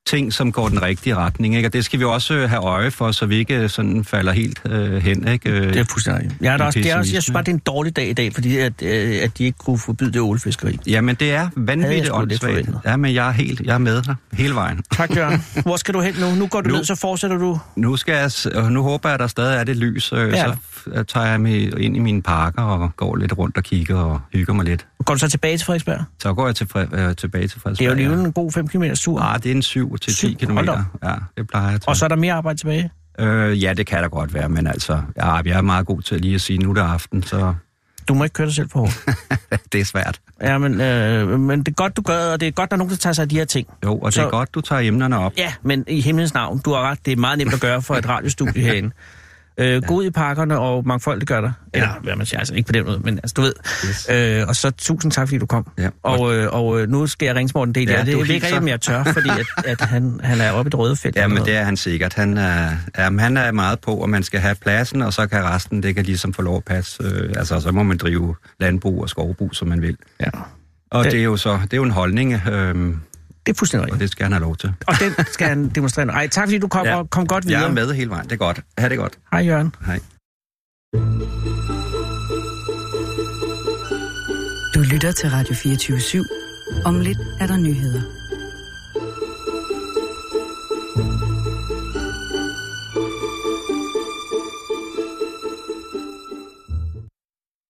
ting, som går den rigtige retning, ikke? Og det skal vi også have øje for, så vi ikke sådan falder helt øh, hen, ikke? Det er fuldstændig. Ja, det er også, det er også, jeg synes bare, det er en dårlig dag i dag, fordi at, øh, at de ikke kunne forbyde det ålefiskeri. Jamen, det er vanvittigt åndssvagt. Ja, men jeg er helt, jeg er med her hele vejen. Tak, Jørgen. Hvor skal du hen nu? Nu går du nu, ned, så fortsætter du? Nu skal jeg, nu håber jeg, at der stadig er det lys, øh, ja. Så tager jeg mig ind i mine parker og går lidt rundt og kigger og hygger mig lidt. Går du så tilbage til Frederiksberg? Så går jeg til, øh, tilbage til Frederiksberg. Det er jo lige ja. en god fem kilometer tur. Nej, det er en syv til ti kilometer. Ja, det plejer jeg til. Og så er der mere arbejde tilbage? Øh, ja, det kan der godt være, men altså, ja, jeg er meget god til lige at sige, nu er det aften, så... Du må ikke køre dig selv på hårdt. Det er svært. Ja, men, øh, men det er godt, du gør, og det er godt, der er nogen, der tager sig af de her ting. Jo, og det så... er godt, du tager emnerne op. Ja, men i himlens navn, du har ret, det er meget nemt at gøre for et radiostudie herinde. Øh, ja. Gå ud i parkerne og mangfoldigt gør dig. Eller ja. Hvad man siger, altså ikke på den måde, men altså du ved. Yes. Øh, og så tusind tak, fordi du kom. Ja. Og, øh, og nu skal jeg ringe til Morten D. Ja, det er ikke rigtig mere tør, fordi at, at han, han er oppe i det røde felt. Ja, men det er han sikkert. Han er, jamen, han er meget på, og man skal have pladsen, og så kan resten, det kan ligesom få lov at passe. Øh, altså, så må man drive landbrug og skovbrug, som man vil. Ja. Og det, det er jo så, det er jo en holdning. Øh, Det er fuldstændig rigtigt. Og det skal han have lov til. Og den skal han demonstrere. Ej, tak fordi du kom, ja. og kom godt videre. Jeg er med hele vejen. Det er godt. Ha' det godt. Hej, Jørgen. Hej. Du lytter til Radio fireogtyve syv. Om lidt er der nyheder.